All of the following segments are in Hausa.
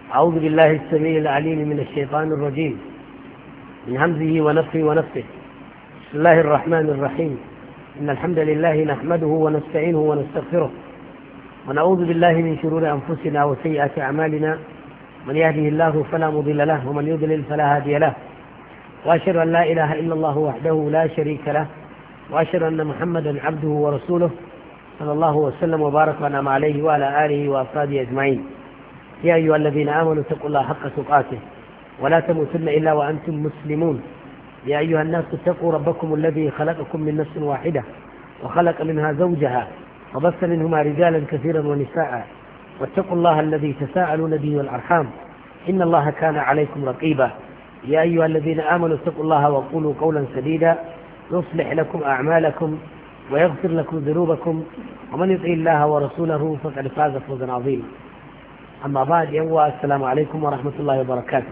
أعوذ بالله السميع العليم من الشيطان الرجيم من همزه ونفخه ونفثه. بسم الله الرحمن الرحيم. إن الحمد لله نحمده ونستعينه ونستغفره ونعوذ بالله من شرور أنفسنا وسيئات أعمالنا. من يهده الله فلا مضل له ومن يضلل فلا هادي له، وأشهد أن لا إله إلا الله وحده لا شريك له، وأشهد أن محمدا عبده ورسوله صلى الله وسلم وبارك وأنعم عليه وعلى آله وأصحابه أجمعين. يا أيها الذين آمنوا اتقوا الله حق تقاته ولا تموتن إلا وأنتم مسلمون. يا أيها الناس اتقوا ربكم الذي خلقكم من نفس واحدة وخلق منها زوجها وبث منهما رجالا كثيرا ونساء، واتقوا الله الذي تساءلون به والأرحام إن الله كان عليكم رقيبا. يا أيها الذين آمنوا اتقوا الله وقولوا قولا سديدا يصلح لكم أعمالكم ويغفر لكم ذنوبكم، ومن يطع الله ورسوله فقد فاز فوزا عظيما. أما بعد، السلام عليكم ورحمة الله وبركاته.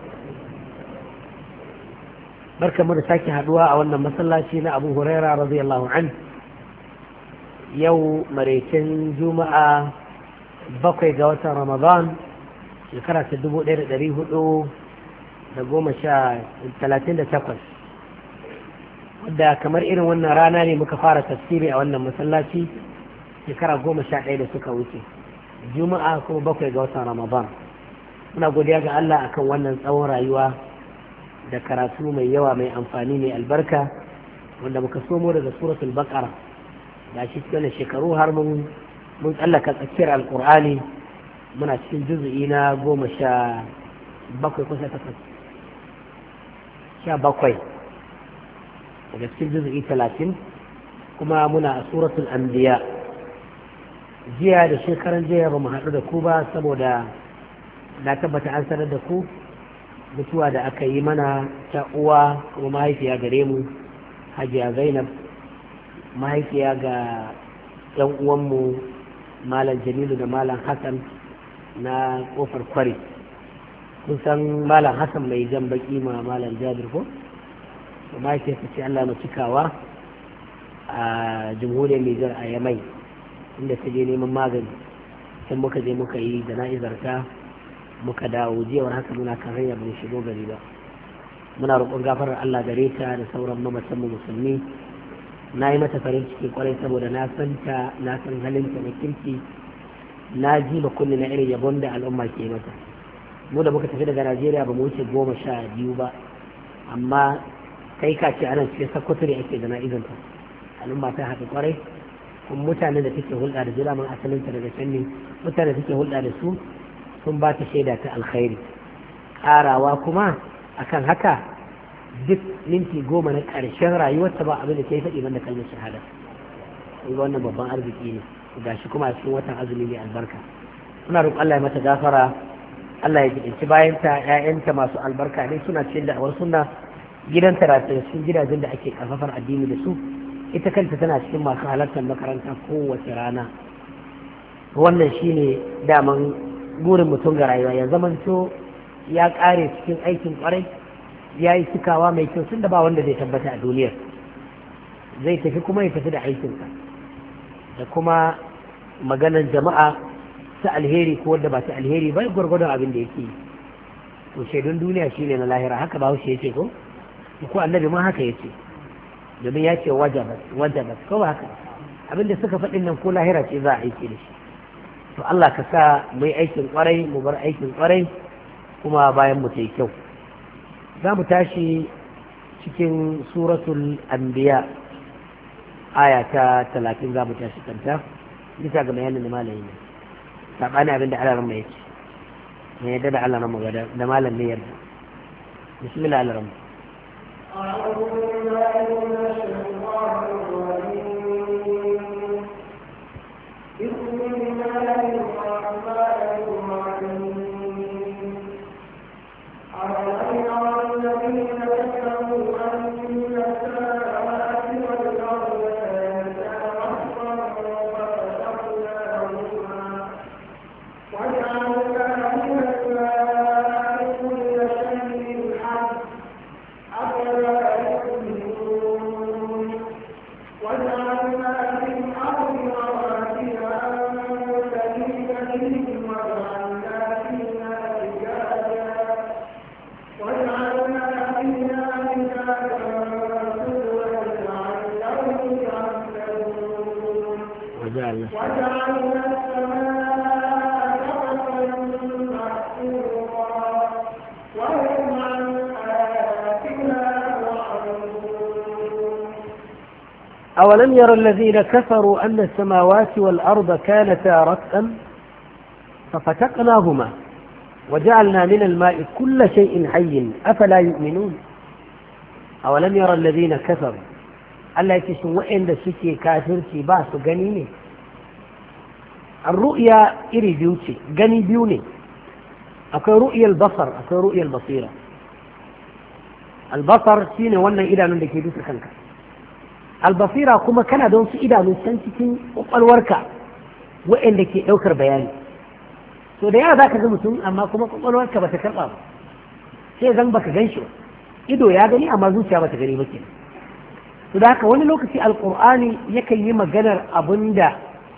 barka mu da sake haduwa a wannan masallaci na Abu Huraira radiyallahu anhu. Yau maraicin Juma'a 7 ga watan Ramadan shekara ta 1438, wadda kamar irin wannan rana ne muka fara tafsiri a wannan masallaci shekara 11 da suka wuce, Juma'a kuma 7 ga watan Ramadan. Muna godiya ga Allah akan wannan tsawon rayuwa da karatu mai yawa mai amfani mai albarka wanda muka somo daga suratul baqara da shi cikin shekaru har mun tsallaka tsakiyar alqur'ani. muna cikin juz'i na 17 daga cikin juz'i 30, kuma muna a suratul anbiya. jiya da shekaran jiya ba mu haɗu da ku ba saboda na tabbata an sanar da ku mutuwa da aka yi mana ta uwa kuma mahaifiya gare mu, Hajiya Zainab, mahaifiya ga yan uwanmu Malam Jamilu da Malam Hassan na kofar kwari. kun san Malam Hassan mai jan baki ma Malam Jabir ko? mahaifiyarsa ce Allah mu cikawa a jamhuriyar Nijar a Yamai, inda ta je neman magani. sai muka je muka yi jana'izarta muka dawo jiyawar haka muna kan hanyar mun shigo gari ba. muna roƙon gafarar Allah gare ta da sauran mamatan mu musulmi. na yi mata farin ciki kwarai saboda na san halinta na kirki, na ji ba kulli na irin yabon da al'umma ke mata. mu da muka tafi daga Najeriya ba mu wuce 12 ba, amma kai ka ce anan cikin Sokoto ne ake jana'izanta. al'umma ta haɗu kwarai, kuma mutanen da take hulɗa da jira man asalinta daga can ne, mutanen da take hulɗa da su sun ba ta shaida ta alkhairi. ƙarawa kuma akan haka duk minti 10 na ƙarshen rayuwarta ba abin da ta yi faɗi banda kalmar shahada. wannan babban arziki ne, ga shi kuma a cikin watan azumi ne albarka. muna roƙon Allah ya mata gafara, Allah ya jiɗinci bayanta, ƴaƴanta masu albarka ne suna cikin da'awar sunna, gidanta da cikin gidajen da ake karfafar addini da su. ita kanta tana cikin masu halartar makaranta kowace rana. wannan shine daman burin mutum ga rayuwa, ya zamanto ya kare cikin aikin kwarai, ya yi cikawa mai kyau, tun da ba wanda zai tabbata a duniyar. zai tafi kuma ya tafi da aikinsa da kuma maganar jama'a ta alheri ko wadda ba ta alheri ba, gwargwadon abin da yake yi. to shaidun duniya shine na lahira, haka ba ya ce ko annabi ma haka ya ce, domin ya ce wajabat ko ba haka abin da suka faɗin nan ko lahira ce za a aiki da shi. to Allah ka sa mu yi aikin kwarai, mu bar aikin kwarai kuma bayan mu tai kyau. za mu tashi cikin suratul anbiya aya ta 30 za mu tashi kanta bisa ga bayanin da malami ne, sabani abin da Allah mai yake ne, yadda da Allah mu gada da malam ne yarda. bismillah al-rahman أعوذ بالله من الشيطان الرجيم. بسم الله الرحمن الرحيم. أولم يرى الذين كفروا أن السماوات والأرض كانتا رتقا ففتقناهما وجعلنا من الماء كل شيء حي. أفلا يؤمنون أولم يرى الذين كفروا أن السماوات والأرض كانتا رتقا ففتقناهما وجعلنا من الماء كل شيء حي أفلا يؤمنون أولم يرى الذين كفروا ألا يكشفوا وإن سكي كافر باس غنيني الرؤيا إري بيوتي غني بيوني أكو رؤيا البصر أكو رؤيا البصيرة البصر سين وانا إذا من دكي دوس كنك البصيرة كما كان دون سي إذا من سنتين الوركة وإن دكي أوكر بياني so da yawa za ka ga mutum amma kuma kwakwalwarka ba ta karɓa ba sai zan baka gan shi ido ya gani amma zuciya ba ta gani ba kenan to da haka wani lokaci alƙur'ani yakan yi maganar abin da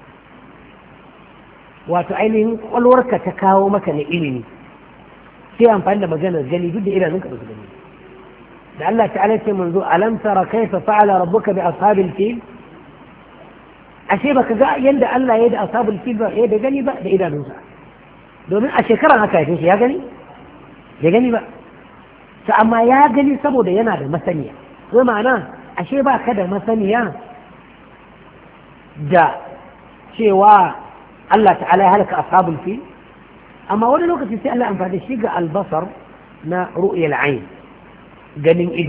wato ainihin kwakwalwarka ta kawo maka na ilimi sai amfani da maganar gani duk da idanunka ba su gani da Allah ta'ala ce manzo alam tara kaifa fa'ala rabbuka bi ashabil fil ashe baka ga yanda Allah ya da ashabul fil ba ya da gani ba da idanunsa domin a shekarar haka yake shi ya gani ya gani ba ta amma ya gani saboda yana da masaniya ko ma'ana ashe ba ka da masaniya da cewa Allah ta'ala ya halaka ashabul fil amma wani lokaci sai Allah amfani shi ga albasar na ru'yal ayn ganin ido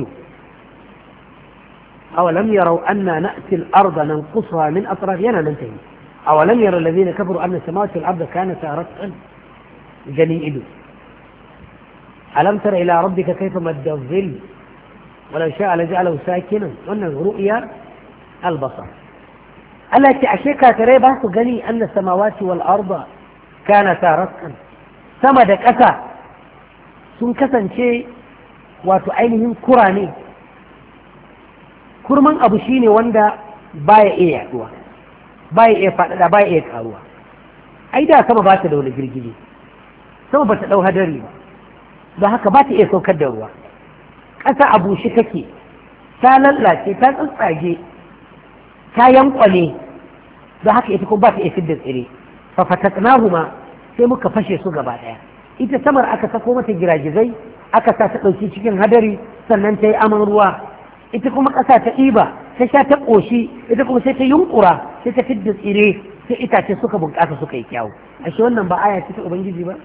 awalam yarau anna na'ti al-ardha nanqusuha min atrafiha nantahi awalam yara alladhina kafaru anna as-samawati wal-ardha kanata ratqan جنين إدو ألم تر إلى ربك كيف مد الظل ولو شاء لجعله ساكنا وأنه رؤيا البصر التي أشيكا تريبا تغني أن السماوات والأرض كانتا رتقا سمدك أسا سنكسا شيء وتعينهم كراني كرمان أبو شيني واندا باي إيه يحدوا باي إيه فاتدا باي إيه كاروا أيدا سما باتا دولة جرجلي sama ba ta ɗau hadari ba don haka ba ta iya saukar da ruwa ƙasa a bushe take ta lallace ta tsatsage ta yankwale don haka ita kuma ba ta iya fidda tsire fafataknahu ma sai muka fashe su gaba ɗaya ita samar aka sako mata giragizai aka sa ta ɗauki cikin hadari sannan ta yi aman ruwa ita kuma ƙasa ta ɗiba ta sha ta ƙoshi ita kuma sai ta yunƙura sai ta fidda tsire sai itace suka bunƙasa suka yi kyawu ashe wannan ba aya ce ta ubangiji ba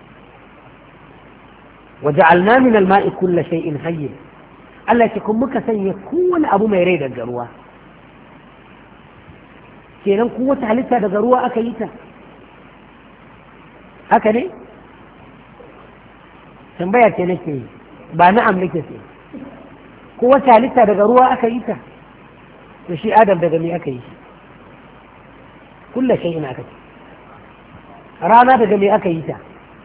وجعلنا من الماء كل شيء حي Allah ce kun muka sanya kowane abu mai rai daga ruwa kenan kowace halitta daga ruwa aka yi ta haka ne tambaya ce nake yi ba na'am nake ce kowace halitta daga ruwa aka yi ta to shi adam daga me aka yi shi kulla shay'in aka ce rana daga me aka yi ta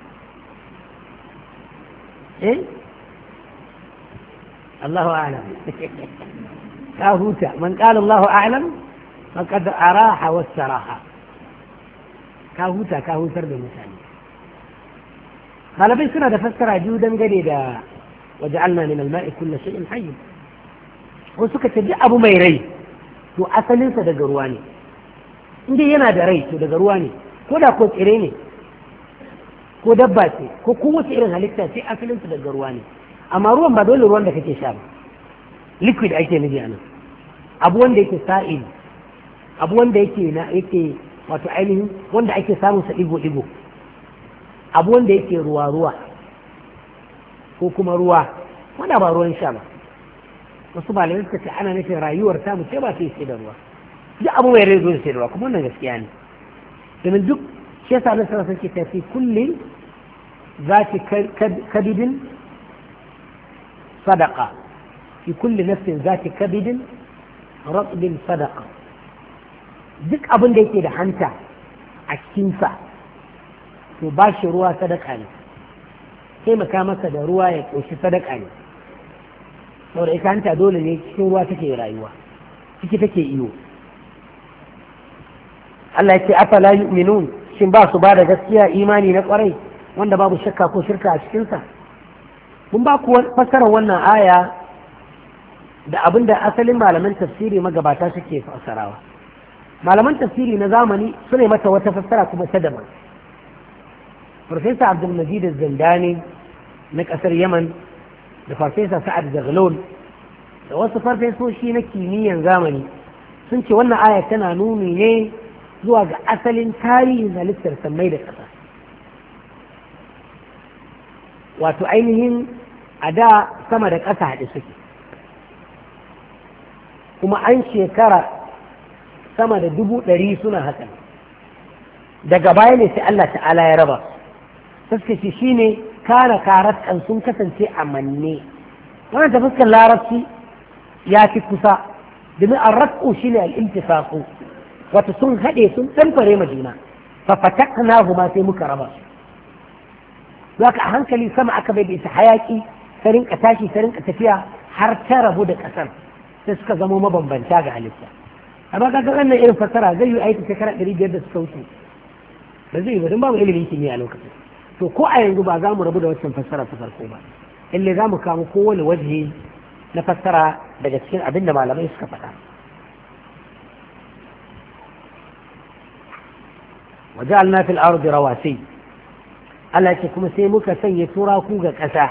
الله أعلم كاهوتا من قال الله أعلم فقد أراح واستراح كاهوتا بالمثال قال بيسنا دفسر جودا جديدا وجعلنا من الماء كل شيء حي وسكت دي أبو ميري تو أصل صدق رواني إندي ينادى ري صدق رواني كودا كوت إريني ko dabba ce ko kowace irin halitta sai asalin su daga ruwa ne amma ruwan ba dole ruwan da kake sha ba liquid ake nufi anan abu wanda yake sa'il abu wanda yake wato ainihin wanda ake samun sa digo abu wanda yake ruwa ko kuma ruwa wanda ba ruwan sha ba wasu malamai suka ce ana nufin rayuwar ta mu ce ba sai da ruwa duk abu mai rai zo sai da ruwa kuma wannan gaskiya ne domin duk shi yasa na sanar sarki ta fi kullum za ki kabidin sadaka fi kulli nafsin za ki kabidin ratsubin sadaka duk abin da yake da hanta a cikinsa to ba shi ruwa sadaka ne taimaka masa da ruwa ya ƙoshi sadaka ne saboda ita hanta dole ne cikin ruwa take rayuwa ciki take iyo Allah ya ce afala yu'minun shin ba su ba da gaskiya imani na kwarai wanda babu shakka ko shirka a cikinsa mun ba ku fassarar wannan aya da abin da asalin malaman tafsiri magabata suke fassarawa malaman tafsiri na zamani su ne mata wata fassara kuma ta daban farfesa abdulmajid zandani na kasar yaman da farfesa sa'ad zaglol da wasu farfesoshi na kimiyyan zamani sun ce wannan aya tana nuni ne zuwa ga asalin tarihin halittar sammai da ƙasa. Wato ainihin a da sama da ƙasa haɗe suke, kuma an shekara sama da 100 suna haka. Daga baya ne sai Allah ta'ala ya raba fuskaci shi ne kana karatkan sun kasance a manne. Wannan ta fuskar larabci ya fi kusa, domin arraku shi ne al'intifaku, wato sun haɗe sun ɗanfare ma juna, fafatakna huma sai muka raba su. Zaka a hankali sama aka bai da ita hayaki ta rinka tashi ta rinka tafiya har ta rabu da ƙasar sai suka zama mabambanta ga halitta. Amma kaga wannan irin fassara zai yi aiki shekara 500 da suka wuce, ba zai yi ba don babu ilimin kimiyya a lokacin. To ko a yanzu ba za mu rabu da wancan fassara ta farko ba, ille za mu kamo kowane waje na fassara daga cikin abin da malamai suka faɗa. وجعلنا في الأرض رواسي Allah ce kuma sai muka sanya turaku ga ƙasa,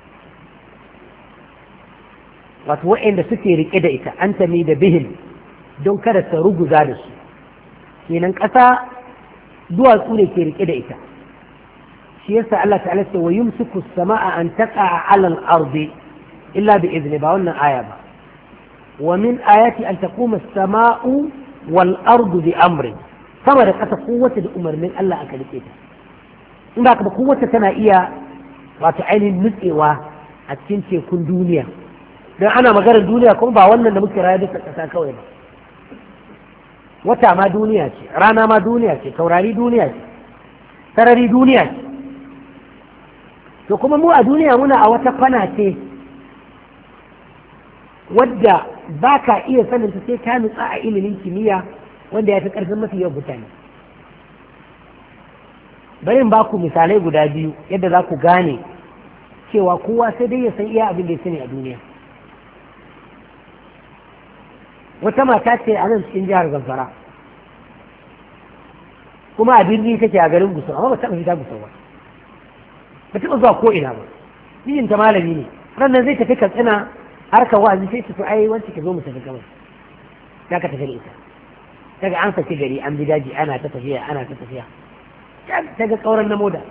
wato waɗanda suke riƙe da ita an tami da bihim don kada ta ruguza da su. Kenan ƙasa duwatsu ne ke riƙe da ita, shi yasa Allah ta'ala ce wa yumsiku as-sama'a an taqa 'ala al-ardi illa bi idni, ba wannan aya ba. Wa min ayati an taquma as-sama'u wal ardu bi amri, sama da ƙasa kowace da umarnin Allah aka riƙe ta. In ba ka ba kowace tana iya wato ainihin nutsewa a cikin tekun duniya, don ana maganar duniya kuma ba wannan da muke rayu bisa ƙasa kawai ba. Wata ma duniya ce, rana ma duniya ce, taurari duniya ce, sarari duniya ce. To kuma mu a duniya muna a wata kwana ce wadda ba ka iya saninta sai ka nutsa a ilimin kimiyya wanda ya fi ƙarfin mafi yawan mutane. Bari in ba ku misalai guda biyu yadda za ku gane cewa kowa sai dai ya san iya abin da ya sani a duniya. Wata mata ce a nan cikin jihar Zamfara, kuma a birni take a garin Gusau, amma ba taɓa fita Gusau ba, ba taɓa zuwa ko ina ba. Mijinta malami ne, ranar zai tafi Katsina harkar wa'azi sai ta so ai wance ki zo mu tafi kawai, za ka tafi da ita. Daga an saki gari an bi daji ana ta tafiya ana ta tafiya. Ta ga ƙauren na moda,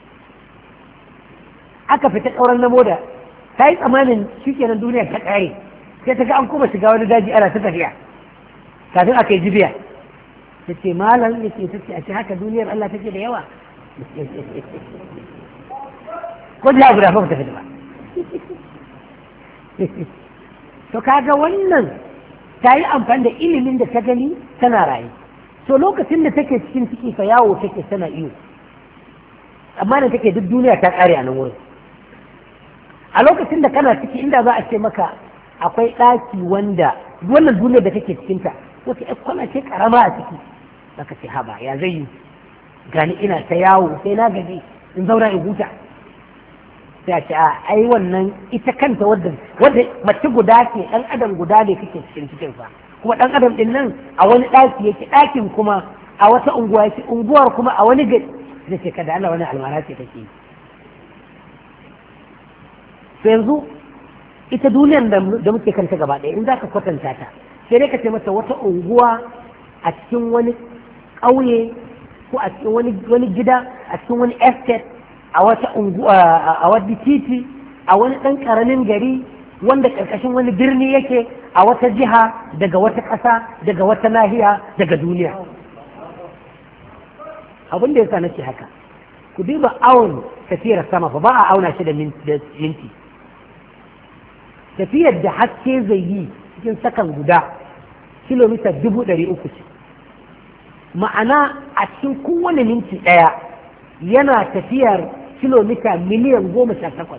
aka fita ƙauren na moda, ta yi tsamanin shi kenan duniya ta ƙare, sai ta ga an kuma shiga wani daji ana ta tafiya kafin aka yi jibiya. Ta ce malam ya ce ta ce a ce haka duniyar Allah take da yawa. Ko da guda fa ta fita ba. To kaga wannan ta yi amfani da ilimin da ta gani tana raye. To lokacin da take cikin ciki fa yawo take tana iyo, amma da take duk duniya ta kare a nan wurin. A lokacin da kana ciki inda za a ce maka akwai ɗaki wanda wannan duniyar da take cikinta wata ƴar kwana ce karama a ciki, zaka ce haba ya zai yi gani ina ta yawo sai na gaji in zauna in huta. Sai a ce a ai wannan ita kanta wadda mace guda ce ɗan adam guda ne kake cikin cikinsa, kuma ɗan adam ɗin nan a wani ɗaki yake, ɗakin kuma a wata unguwa yake, unguwar kuma a wani gari. Zai ce kada Allah wani almara ce take yi. To yanzu ita duniyar da muke kanta gaba ɗaya in za ka kwatanta ta sai dai ka ce mata wata unguwa a cikin wani ƙauye ko a cikin wani gida a cikin wani estate a wata unguwa a wani titi a wani ɗan ƙaramin gari wanda ƙarƙashin wani birni yake a wata jiha daga wata ƙasa daga wata nahiya daga duniya. Abin da yasa nake haka, ku duba awon tafiyar sama ba a auna shi da minti. Tafiyar da haske zai yi cikin sakan guda kilomita 300 ce. Ma'ana a cikin kowane minti ɗaya yana tafiyar kilomita miliyan 18.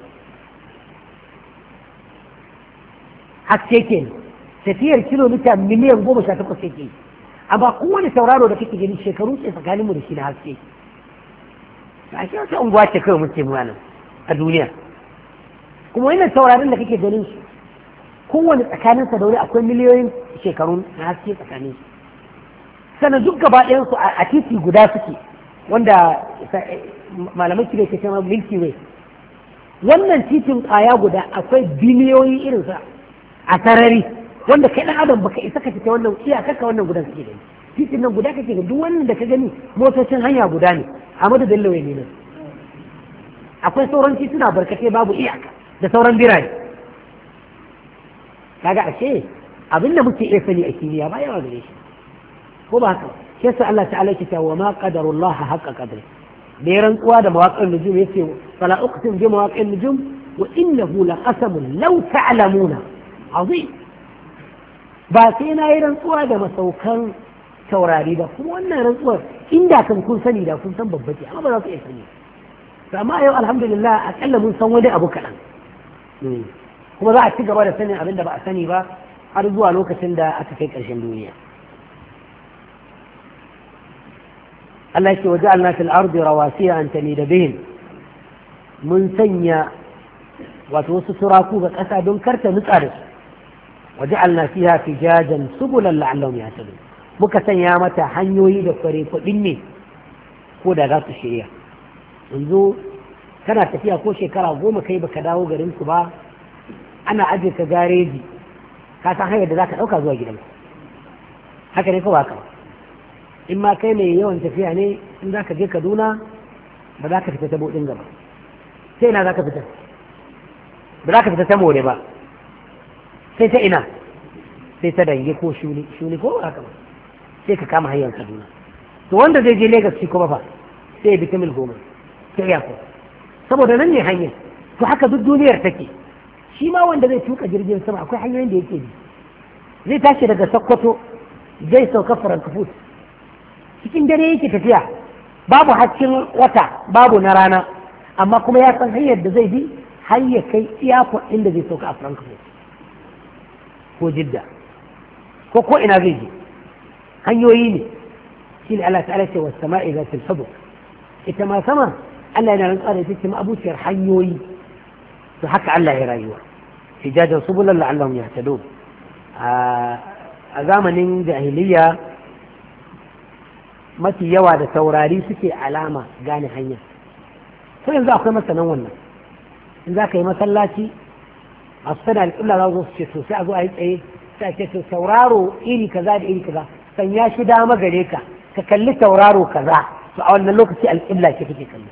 Haske ke tafiyar kilomita miliyan 18 yake, amma kowane sauraro da kake gani shekaru ce tsakaninmu da shi na haske. A shi wata unguwa ce kawai muke nan a duniya, kuma wannan sauraron da kake ganin su kowane tsakaninsa da wani akwai miliyoyin shekaru na haske tsakanin su. Sannan duk gaba ɗayansu a titi guda suke, wanda malamai kire ke cewa Milky Way. Wannan titin ƙwaya guda akwai biliyoyi irinsa a sarari wanda kai dan adam baka isa ka fita wannan iyakar wannan gudan kake gani titin nan guda kake gani duk wannan da ka gani motocin hanya guda ne Ahmadu Bello ne nan akwai sauran tituna barkatai babu iyaka da sauran birane kaga ashe abinda muke iya sani a kimiyya ba yawa gare shi ko ba haka shi yasa Allah ta'ala yake cewa ma qadarullah haqqa qadri da ya rantsuwa da mawaƙin nujum yace fala uqsim bi mawaƙin nujum wa innahu laqasamun law ta'lamuna azim ba sai na yi rantsuwa da masaukan taurari ba kuma wannan rantsuwar inda kan kun sani da kun san babba ce amma ba za ku iya sani to amma yau alhamdulillah akalla mun san wani abu kaɗan kuma za a ci gaba da sanin abin da ba a sani ba har zuwa lokacin da aka kai ƙarshen duniya Allah yake waje Allah fil ardi rawasiya an tamida bihim mun sanya wato wasu turaku ga ƙasa don karta nutsa da su waje Allah fiha fijajan subulan la'allahum yahtadun muka sanya mata hanyoyi da fare kuɗin ne ko da za su shirya yanzu kana tafiya ko shekara 10 kai baka dawo garin ku ba ana aje ka gareji ka san hanyar da zaka ɗauka zuwa gidanku haka ne ko ba haka in ma kai mai yawan tafiya ne in za ka je Kaduna ba za ka fita ta bodin gaba sai ina za ka fita ba za ka fita ta more ba sai ta ina sai ta dange ko shuni ko haka ba sai ka kama hanyar Kaduna to wanda zai je Lagos shi kuma fa sai ya bi ta mil 10 sai ya ko saboda nan ne hanyar to haka duk duniyar take shi ma wanda zai tuka jirgin sama akwai hanyoyin da yake bi zai tashi daga Sokoto zai sauka Frankfurt cikin dare yake tafiya babu haccin wata babu na rana amma kuma ya san hanyar da zai bi har ya kai iyakon inda zai sauka a Frankfurt ko Jidda ko ina zai je hanyoyi ne shi ne Allah ta'ala ce wasu sama'i za ta sabo ita ma sama Allah yana rantsa da ita ce ma'abuciyar hanyoyi to haka Allah ya rayuwa hijajan subulan la'allahum yahtadun a zamanin jahiliya mafi yawa da taurari suke alama gane hanya to yanzu akwai masanan wannan in za ka yi masallaci a su tana alƙulla za su ce to sai a zo a yi tsaye sai a ce to tauraro iri kaza da iri kaza sanya shi dama gare ka ka kalli tauraro kaza to a wannan lokaci alƙibla ce kake kalli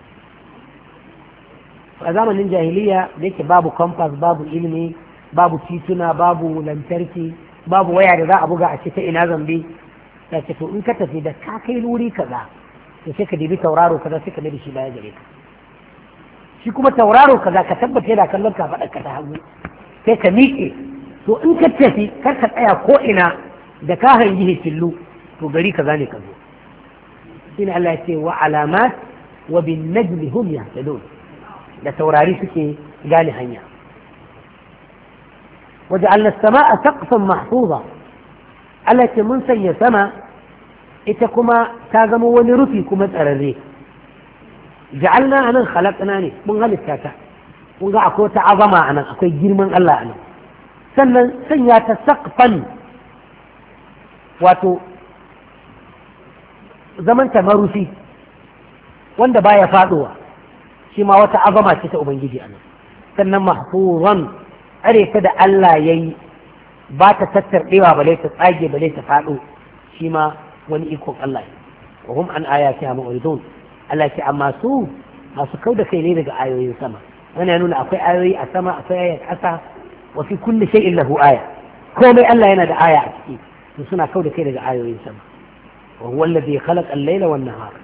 a zamanin jahiliya da yake babu compass babu ilimi babu tituna babu lantarki babu waya da za a buga a ce ta ina zambi ta ce to in ka tafi da ka kai wuri kaza to sai ka dibi tauraro kaza sai ka mai da shi baya gare ka shi kuma tauraro kaza ka tabbata da kallon ka faɗa ka ta hagu sai ka miƙe to in ka tafi kar ka tsaya ko ina da ka hangi hitillu to gari kaza ne ka zo shine Allah ya ce wa alamat wa bin najmi hum yahtadun da taurari suke gane hanya وجعلنا السماء سقفا محفوظا التي من سي سما إتكما تاغمو ونرفي كما تأرري جعلنا أنا خلقناني من غالي الساتا من غا أكو تعظم أنا أكو جرمان الله أنا سنيات سقفا واتو زمن تمرسي wanda baya faduwa shi ma wata azama ce ta ubangiji ana sannan mahfuzan are ta da Allah yayi ba ta tattardewa bale ta tsage bale ta fado shi ma wani ikon Allah ne wa hum an ayati mu'ridun Allah ce amma su masu kauda kai ne daga ayoyin sama wannan ya nuna akwai ayoyi a sama akwai aya a ƙasa wa fi kulli shay'in lahu aya komai Allah yana da aya a ciki to suna kauda kai daga ayoyin sama wa huwa alladhi khalaqa al-layla wan-nahara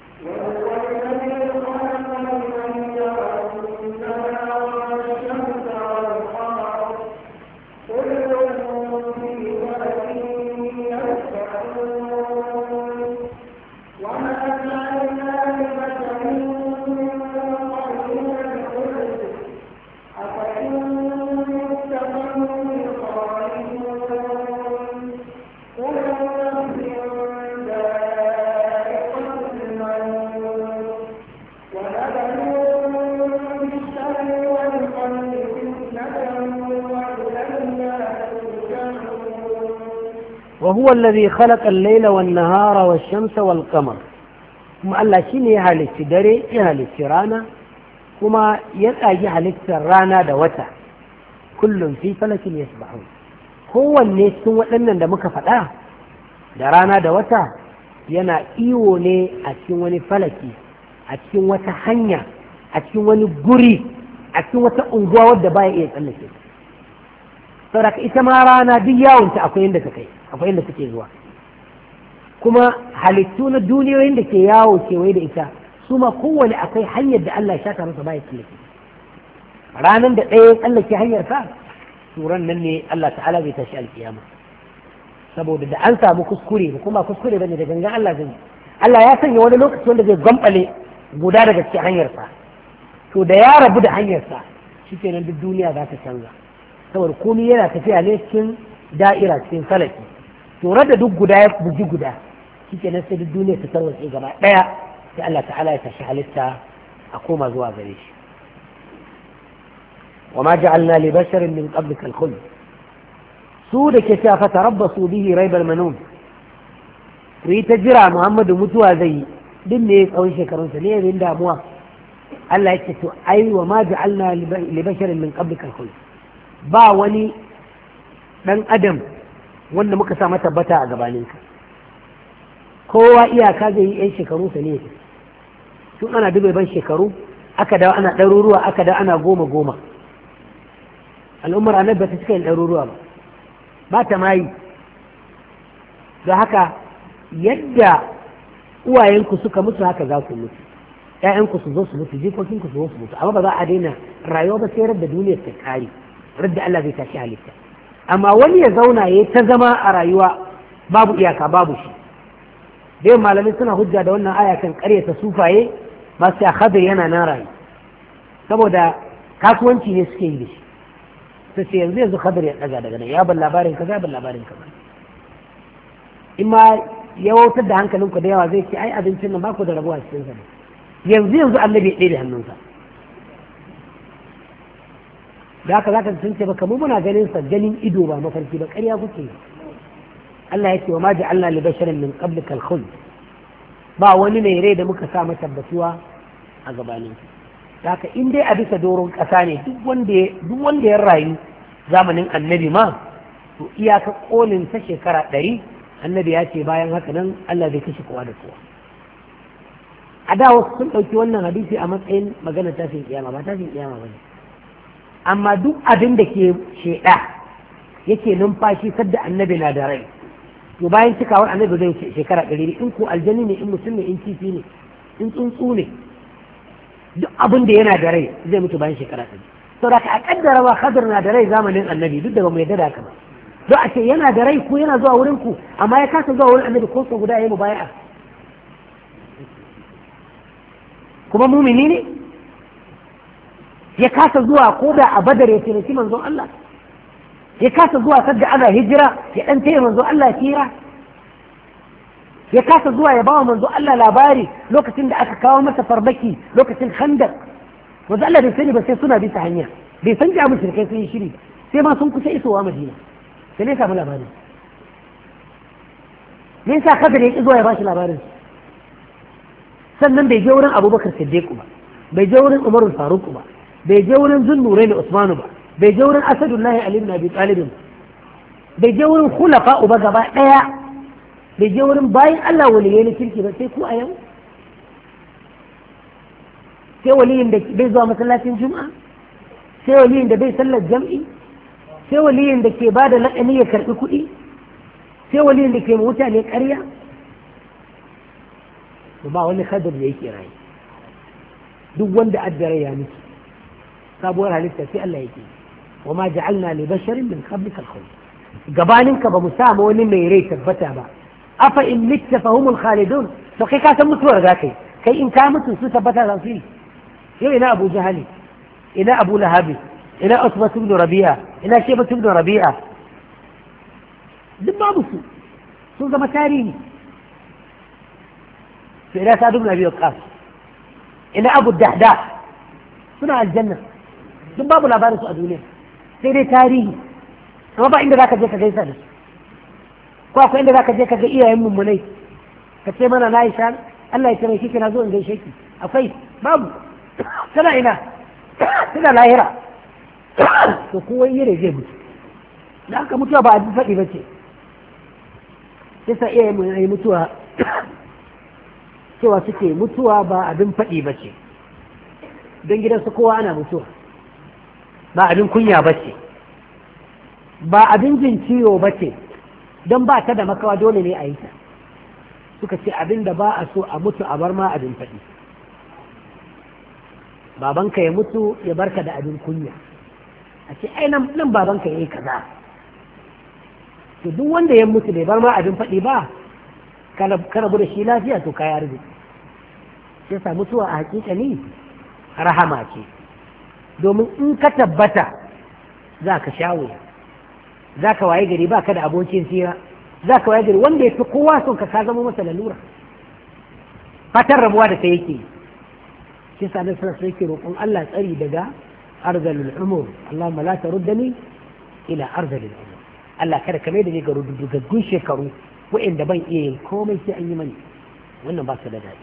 وهو الذي خلق الليل والنهار والشمس والقمر كما الله شيني يهالك دري يهالك رانا كما يتاجي هالك رانا دوتا كل في فلك يسبحون kowanne cikin waɗannan da muka faɗa da rana da wata yana iyo ne a cikin wani falaki, a cikin wata hanya, a cikin wani guri, a cikin wata unguwa wadda baya iya tsallake. saboda ita ma rana duk yawonta akwai inda ta kai, akwai inda take zuwa. kuma halittu na duniyoyin da ke yawo kewaye da ita su ma kowane akwai hanyar da Allah ya shata masa baya tsallake. ranar da ɗaya ya tsallake hanyar sa turan nan ne Allah ta'ala zai tashi alkiyama, saboda da an samu kuskure da kuma kuskure bane da gangan Allah zai. Allah ya sanya wani lokaci wanda zai gambale guda daga cikin hanyar sa, to da ya rabu da hanyar sa shikenan duk duniya za ta canza, saboda komai yana tafiya ne cikin da'ira, cikin falaki. to da duk guda ya bugi guda shikenan sai duk duniya ta tarwatse gaba daya, sai Allah ta'ala ya tashi halitta a koma zuwa gare shi. وما جعلنا لبشر من قبلك الخلد سودة كشافة تربصوا به ريب المنون ويتجرى محمد متوى زي دمي أو شكرون سنية من داموا ألا يكتسوا أي وما جعلنا لبشر من قبلك الخلد با وني من أدم wanda muka sa mata bata a gabaninka kowa iyaka zai yi 'yan shekaru sa ne tun ana dubai ban shekaru aka dawo ana ɗaruruwa aka dawo ana goma al'ummar annabi ta cika yin ɗaruruwa ba ta mayi. don haka yadda uwayenku suka mutu haka za ku mutu, ‘ya'yanku su zo su mutu, jikokinku su zo su mutu, amma ba za a daina rayuwa ba sai radda duniyar ta kare, radda Allah zai tashi halitta. amma wani ya zauna ya ta zama a rayuwa babu iyaka babu shi. dai malamai suna hujja da wannan aya kan ƙaryata sufaye masu ya Khadir yana nan rayu, saboda kasuwanci ne suke yi da shi. sai yanzu Khadir ya daga daga nan ya ban labarin kaza ya ban labarin kaza. in ma ya wautar da hankalinku da yawa zai ce ai abincin nan ba ku da rabuwa cikin sa yanzu annabi ya ɗaya da hannunsa. da haka zaka sun ce baka mu muna ganin sa ganin ido ba mafarki ba, ƙarya kuke. Allah ya ce wa ma ja'alna li basharin min qablika al-khuld, ba wani mai rai da muka sa masa tabbatuwa a gabanin. haka in dai a bisa doron ƙasa ne duk wanda ya rayu zamanin annabi ma to iyaka kolin ta shekara 100. annabi ya ce bayan haka nan Allah zai kashe kowa da kowa. a da wasu sun ɗauki wannan hadisi a matsayin magana tashin kiyama, ba tashin kiyama ba ne. amma duk abin da ke sheɗa yake numfashi sadda annabi na da rai to bayan cikawar annabi zai shekara 100. in ko aljani ne, in mutum ne, in kifi ne, in tsuntsu ne, duk abin da yana da rai zai mutu bayan shekara 100. saboda ka a kaddara ba Khadir na da rai zamanin annabi duk da ba mu yarda da haka ba. don a ce yana da rai ko yana zuwa wurin ku amma ya kasa zuwa wurin annabi ko sau guda ya yi mubaya'a. kuma mumini ne ya kasa zuwa ko da a Badar ya taimaki manzon Allah, ya kasa zuwa sadda ana hijira ya dan taya manzon Allah tira, ya kasa zuwa ya bawa manzon Allah labari lokacin da aka kawo masa farmaki lokacin Khandaq. manzon Allah bai sani ba sai suna bisa hanya, bai san ja mushrikai sun yi shiri sai ma sun kusa isowa Madina sai ne samu labari. me yasa Khadir ya ki zuwa ya bashi labarin? sannan bai je wurin Abubakar Siddiq ba, bai je wurin Umar Faruk ba, bai je wurin Zunnurain Usman ba, bai je wurin Asadullah Ali ibn Abi Talib, bai je wurin khulafa ba gaba daya, bai je wurin bayin Allah waliyai na kirki ba sai ku a yau. sai waliyin da bai zuwa masallacin Juma'a, sai waliyin da bai sallar jam'i, sai waliyin da ke ba da laƙani ya karɓi kuɗi, sai waliyin da ke mutane ƙarya. ba wani Khadir da yake rayu, duk wanda addare ya mutu sabuwar halitta sai Allah yake. wa ma ja'alna li basharin min qablika al-khuld, gabaninka ba mu sa ma wani mai rai tabbata ba. afa in mitta fa humul khalidun, to kai ka san mutuwar za kai in ka mutu su tabbata za su yi. yau ina Abu Jahali, ina Abu Lahabi, ina Utbah ibn Rabi'a, ina Shaybah ibn Rabi'a, duk babu su, sun zama tarihi. to ina Sa'd ibn Abi Waqqas, ina Abu Dahda, suna aljanna, duk babu labarin su a duniya sai dai tarihi. amma ba inda zaka je ka gaisa da su, ko akwai inda zaka je ka ga iyayen mummunai ka ce mana na Aisha Allah ya tare ki kina zo in gaishe ki, akwai? babu. tana ina? tana lahira. to kowa yi da zai mutu, da aka mutuwa ba abin faɗi ba ce sai sa iya yi mutuwa cewa suke mutuwa ba abin faɗi ba ce don gidansu kowa ana mutuwa ba abin kunya ba ce ba abin jin ciwo ba ce don ba ta da makawa dole ne a yi ta suka ce abin da ba a so a mutu a bar ma abin faɗi babanka ya mutu ya barka da abin kunya a ce ai nan babanka ya yi kaza to duk wanda ya mutu bai bar ma abin faɗi ba ka rabu da shi lafiya to ka yi arziki sai sa mutuwa a hakika ne rahama ce domin in ka tabbata za ka sha wuya za ka waye gari ba ka da abokin tsira za ka waye gari wanda ya fi kowa son ka zama masa lalura fatan rabuwa da ta yake shi sa da sarrafa yake roƙon Allah tsari daga arzalul umur Allahumma la taruddani ila arzalul umur Allah kada ka mai da ni ga rududugaggun shekaru wa'inda ban iya yin komai sai an yi mani wannan ba su da daɗi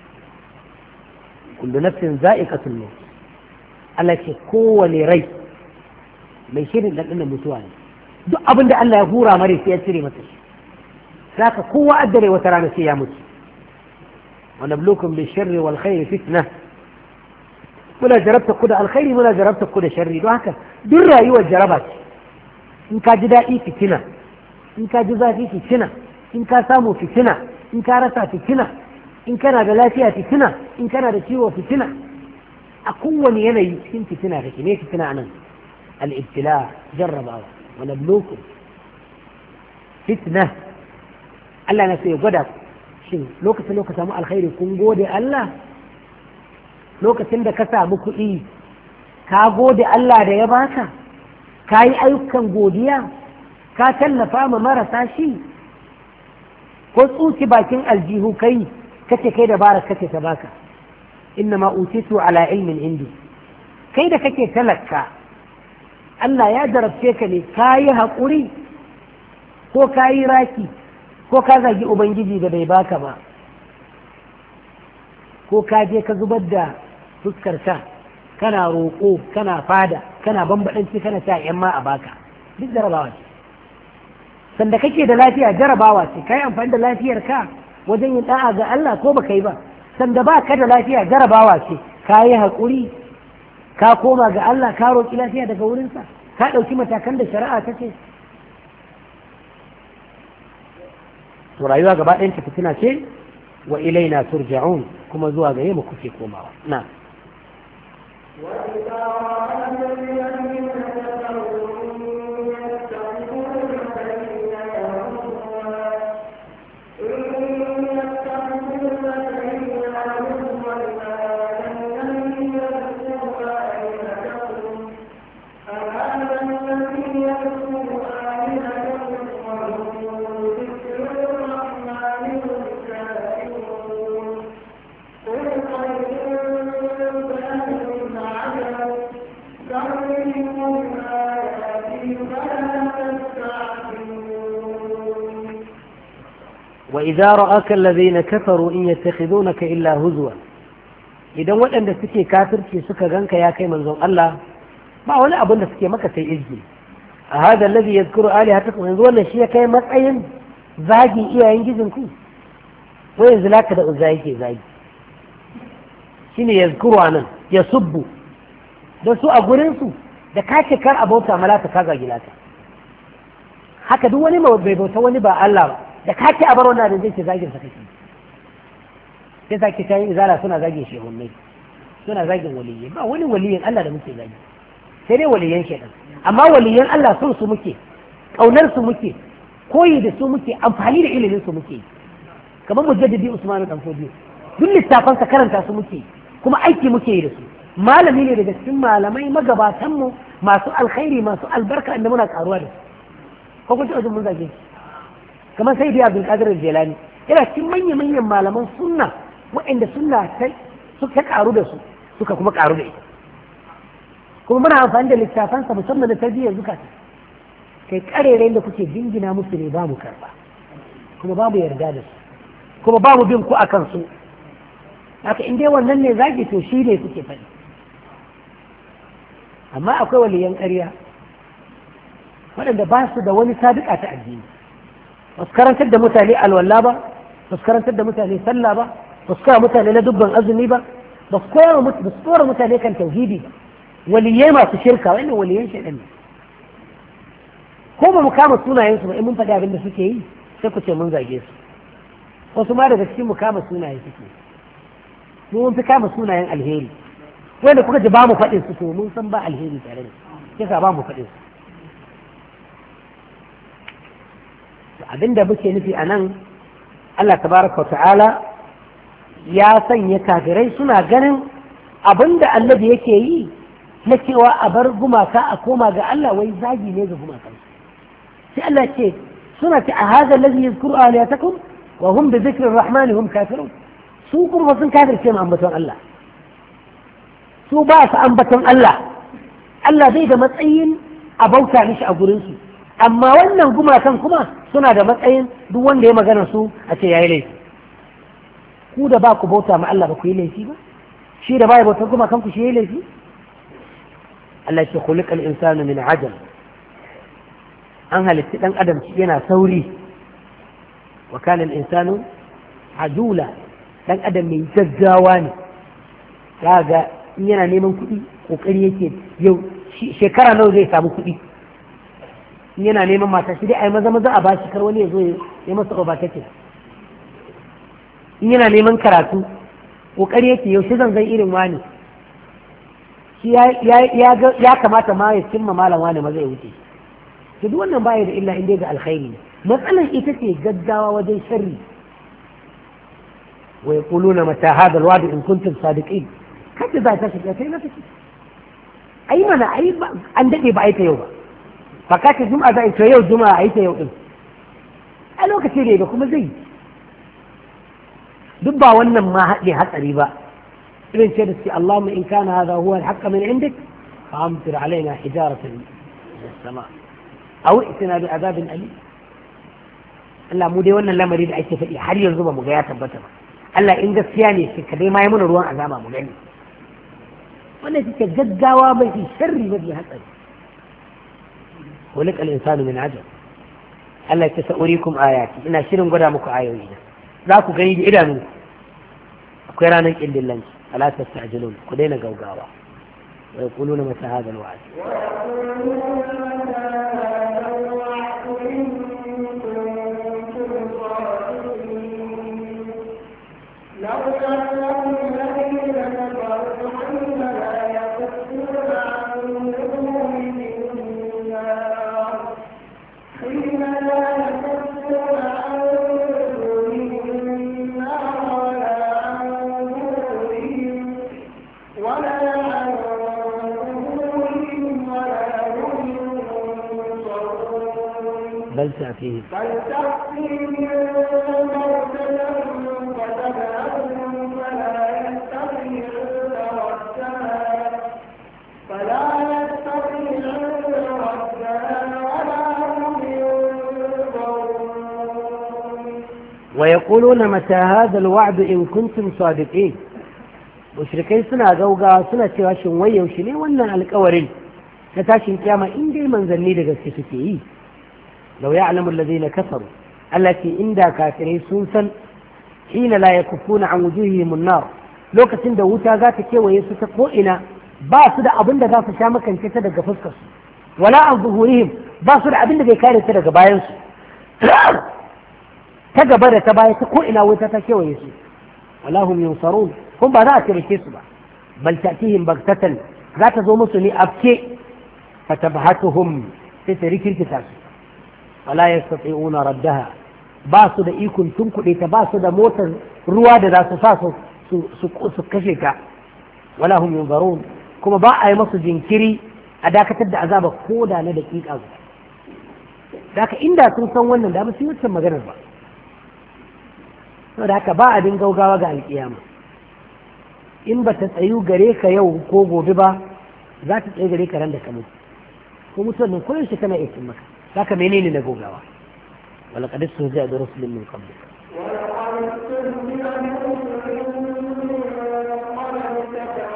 kullu nafsin za'iqatul maut Allah ce kowane rai mai shirin ɗanɗanon mutuwa ne duk abin da Allah ya hura mare sai ya cire masa shi saka kowa addare wata rana sai ya mutu wa nablukum bi sharri wal khairi fitna muna jarabta ku da alkhairi muna jarabta ku da sharri don haka duk rayuwar jaraba ce in ka ji daɗi fitina in ka ji zafi fitina in ka samu fitina in ka rasa fitina in kana da lafiya fitina in kana da ciwo fitina a kowane yanayi cikin fitina kake ne fitina nan al-ibtila jarrabawa wa nablukum fitna Allah na sai gwada shin lokacin ka samu alkhairi kun gode Allah lokacin da ka samu kuɗi ka gode Allah da ya baka ka yi ayyukan godiya ka tallafa ma marasa shi ko tsuki bakin aljihu kai kace kai da barak kace ta baka inna ma utitu ala ilmin indi kai da kake talaka Allah ya jarabce ka ne ka yi haƙuri ko ka yi raki ko ka zagi ubangiji da bai baka ba ko ka je ka zubar da fuskarka kana roƙo kana fada kana bambaɗanci kana ta yamma a baka duk jarabawa ce sanda kake da lafiya jarabawa ce kai amfani da lafiyar ka wajen yin da'a ga Allah ko baka yi ba sanda ba ka da lafiya jarabawa ce ka yi haƙuri ka koma ga Allah ka roƙi lafiya daga wurinsa ka ɗauki matakan da shari'a ta ce to rayuwa gaba ɗayan fitina ce wa ilaina turja'un kuma zuwa ga mu kuke komawa na وإذا رآك الذين كفروا إن يتخذونك إلا هزوا idan waɗanda suke kafirci suka ganka ya kai manzon Allah ba wani abin da suke maka sai izgi a hada alladhi yadhkuru alihatakum yanzu wannan shi ya kai matsayin zagi iyayen gijin ku ko yanzu laka da uzza yake zagi shine yadhkuru anan yasubbu da su a gurin su da kace kar abauta malaka ka zagi lata haka duk wani bai bauta wani ba Allah ba da ka ce a bar wannan da zai ce zagin sa kake sai sa ke tayin izala suna zagin shehunnai suna zagin waliyyi ba wani waliyin Allah da muke zagi sai dai waliyan shedan amma waliyan Allah sun su muke kaunar su muke koyi da su muke amfani da ilimin su muke kamar mujaddidi Usman dan Fodiyo duk littafan sa karanta su muke kuma aiki muke yi da su malami ne daga cikin malamai magabatan mu masu alkhairi masu albarka inda muna karuwa da su ko kun ji mun zage kamar sai biya bin kadir jelani yana cikin manyan malaman sunna waɗanda sunna suka karu da su suka kuma karu da ita kuma muna amfani da littafansa musamman da tarbiyyar zukata kai karere da kuke jingina musu ne ba mu karba kuma ba mu yarda da su kuma ba mu bin ku a kansu haka in dai wannan ne zaki to shi ne kuke faɗi amma akwai waliyan ƙarya waɗanda ba su da wani sabiƙa ta addini ba su karantar da mutane alwala ba ba su karantar da mutane sallah ba ba su kawo mutane na dubban azumi ba ba su tsora mutane kan tauhidi ba waliyai masu shirka wannan waliyan shaɗan ne ko ba mu kama sunayensu ba in mun faɗi abin da suke yi sai ku ce mun zage su wasu ma daga cikin mu kama sunaye suke mun fi kama sunayen alheri wanda kuka ji ba mu faɗin su to mun san ba alheri tare da su sai ba mu faɗin su abinda muke nufi a nan Allah tabaraka wa ta'ala ya sanya kafirai suna ganin abinda annabi yake yi na cewa a bar gumaka a koma ga Allah wai zagi ne ga gumakan sai Allah ce suna ce a hadha allazi yadhkuru aliyatakum wa hum bi dhikri arrahman hum kafirun su kuma sun kafirce mu ambaton Allah su ba su ambaton Allah Allah bai da matsayin a bauta mishi a gurin su amma wannan gumakan kuma suna da matsayin duk wanda ya magana su a ce yayi laifi ku da ba ku bauta ma Allah ba ku yi laifi ba shi da baya bautar gumakan ku shi yayi laifi Allah ce khuliqal insanu min ajal an halitta dan adam yana sauri wa kana al-insanu ajula dan adam mai gaggawa ne kaga in yana neman kuɗi kokari yake yau shekara nawa zai samu kuɗi in yana neman mata shi dai ai maza maza a bashi kar wani ya zo ya masa overtaking in yana neman karatu kokari yake yaushe zan irin wani shi ya kamata ma ya cimma malam wani maza ya wuce to duk wannan baya da illa inda ga alkhairi ne matsalar ita ce gaggawa wajen sharri wa yaquluna mata hada alwa'd in kuntum sadiqin kace za ta shiga sai na take ai mana ai an dade ba ai ta yau ba fa kace juma'a za ta yau juma'a ai ta yau din a lokaci ne da kuma zai duk ba wannan ma haɗe hatsari ba irin ce da su Allahumma in kana hadha huwa al-haqq min indik fa amtir alaina hijaratan min as-sama' aw itina bi adabin alim Allah mu dai wannan lamari da ake faɗi har yanzu ba mu ga ya tabbata ba Allah in gaskiya ne shi ka dai ma yi mana ruwan azaba mu gani wannan take gaggawa mai sharri mai hatsari ولك الإنسان من عجل Allah ya sa'urikum ayati ina shirin gwada muku ayoyi za ku gani da idanu akwai ranar kindillanci ala tastajilun ku daina gaugawa wa yaquluna mata hadha alwa'd بل تأتيهم ويقولون متى هذا الوعد إن كنتم صادقين مشركين سنة جوجا سنة تواشن ويوشني وانا الكورين نتاشن كياما إن دي منزلني لغسكتي لو يعلم الذين كفروا التي إندا كافرين سنسا حين لا يكفون عن وجوههم النار لو كتن دوتا ذات كي ويسوس قوئنا باسد أبند ذات شامكا كتدق فسكس ولا عن ظهورهم باسد أبند كان يتدق باينس تقبل تبايت قوئنا وتتكي ويسوس ولا هم ينصرون هم بذات ركسبا بل تأتيهم بغتة ذات زومسني أبكي فتبهتهم تتريك الكتاسي ولا يستطيعون ردها باسو da ikon tunkuɗe ta ba su da motar ruwa da za su sa su kashe ka wala hum yunzarun kuma ba a yi masu jinkiri a dakatar da azaba ko da na daƙiƙa guda daka inda sun san wannan da ba su yi wancan maganar ba saboda haka ba abin gaugawa ga alƙiyama in ba ta tsayu gare ka yau ko gobe ba za ta tsaye gare ka ran da ka mutu ko mutuwar nan koyaushe kana iya cin maka ذاك منين نقولها ولقد استهزأ برسل من قبلك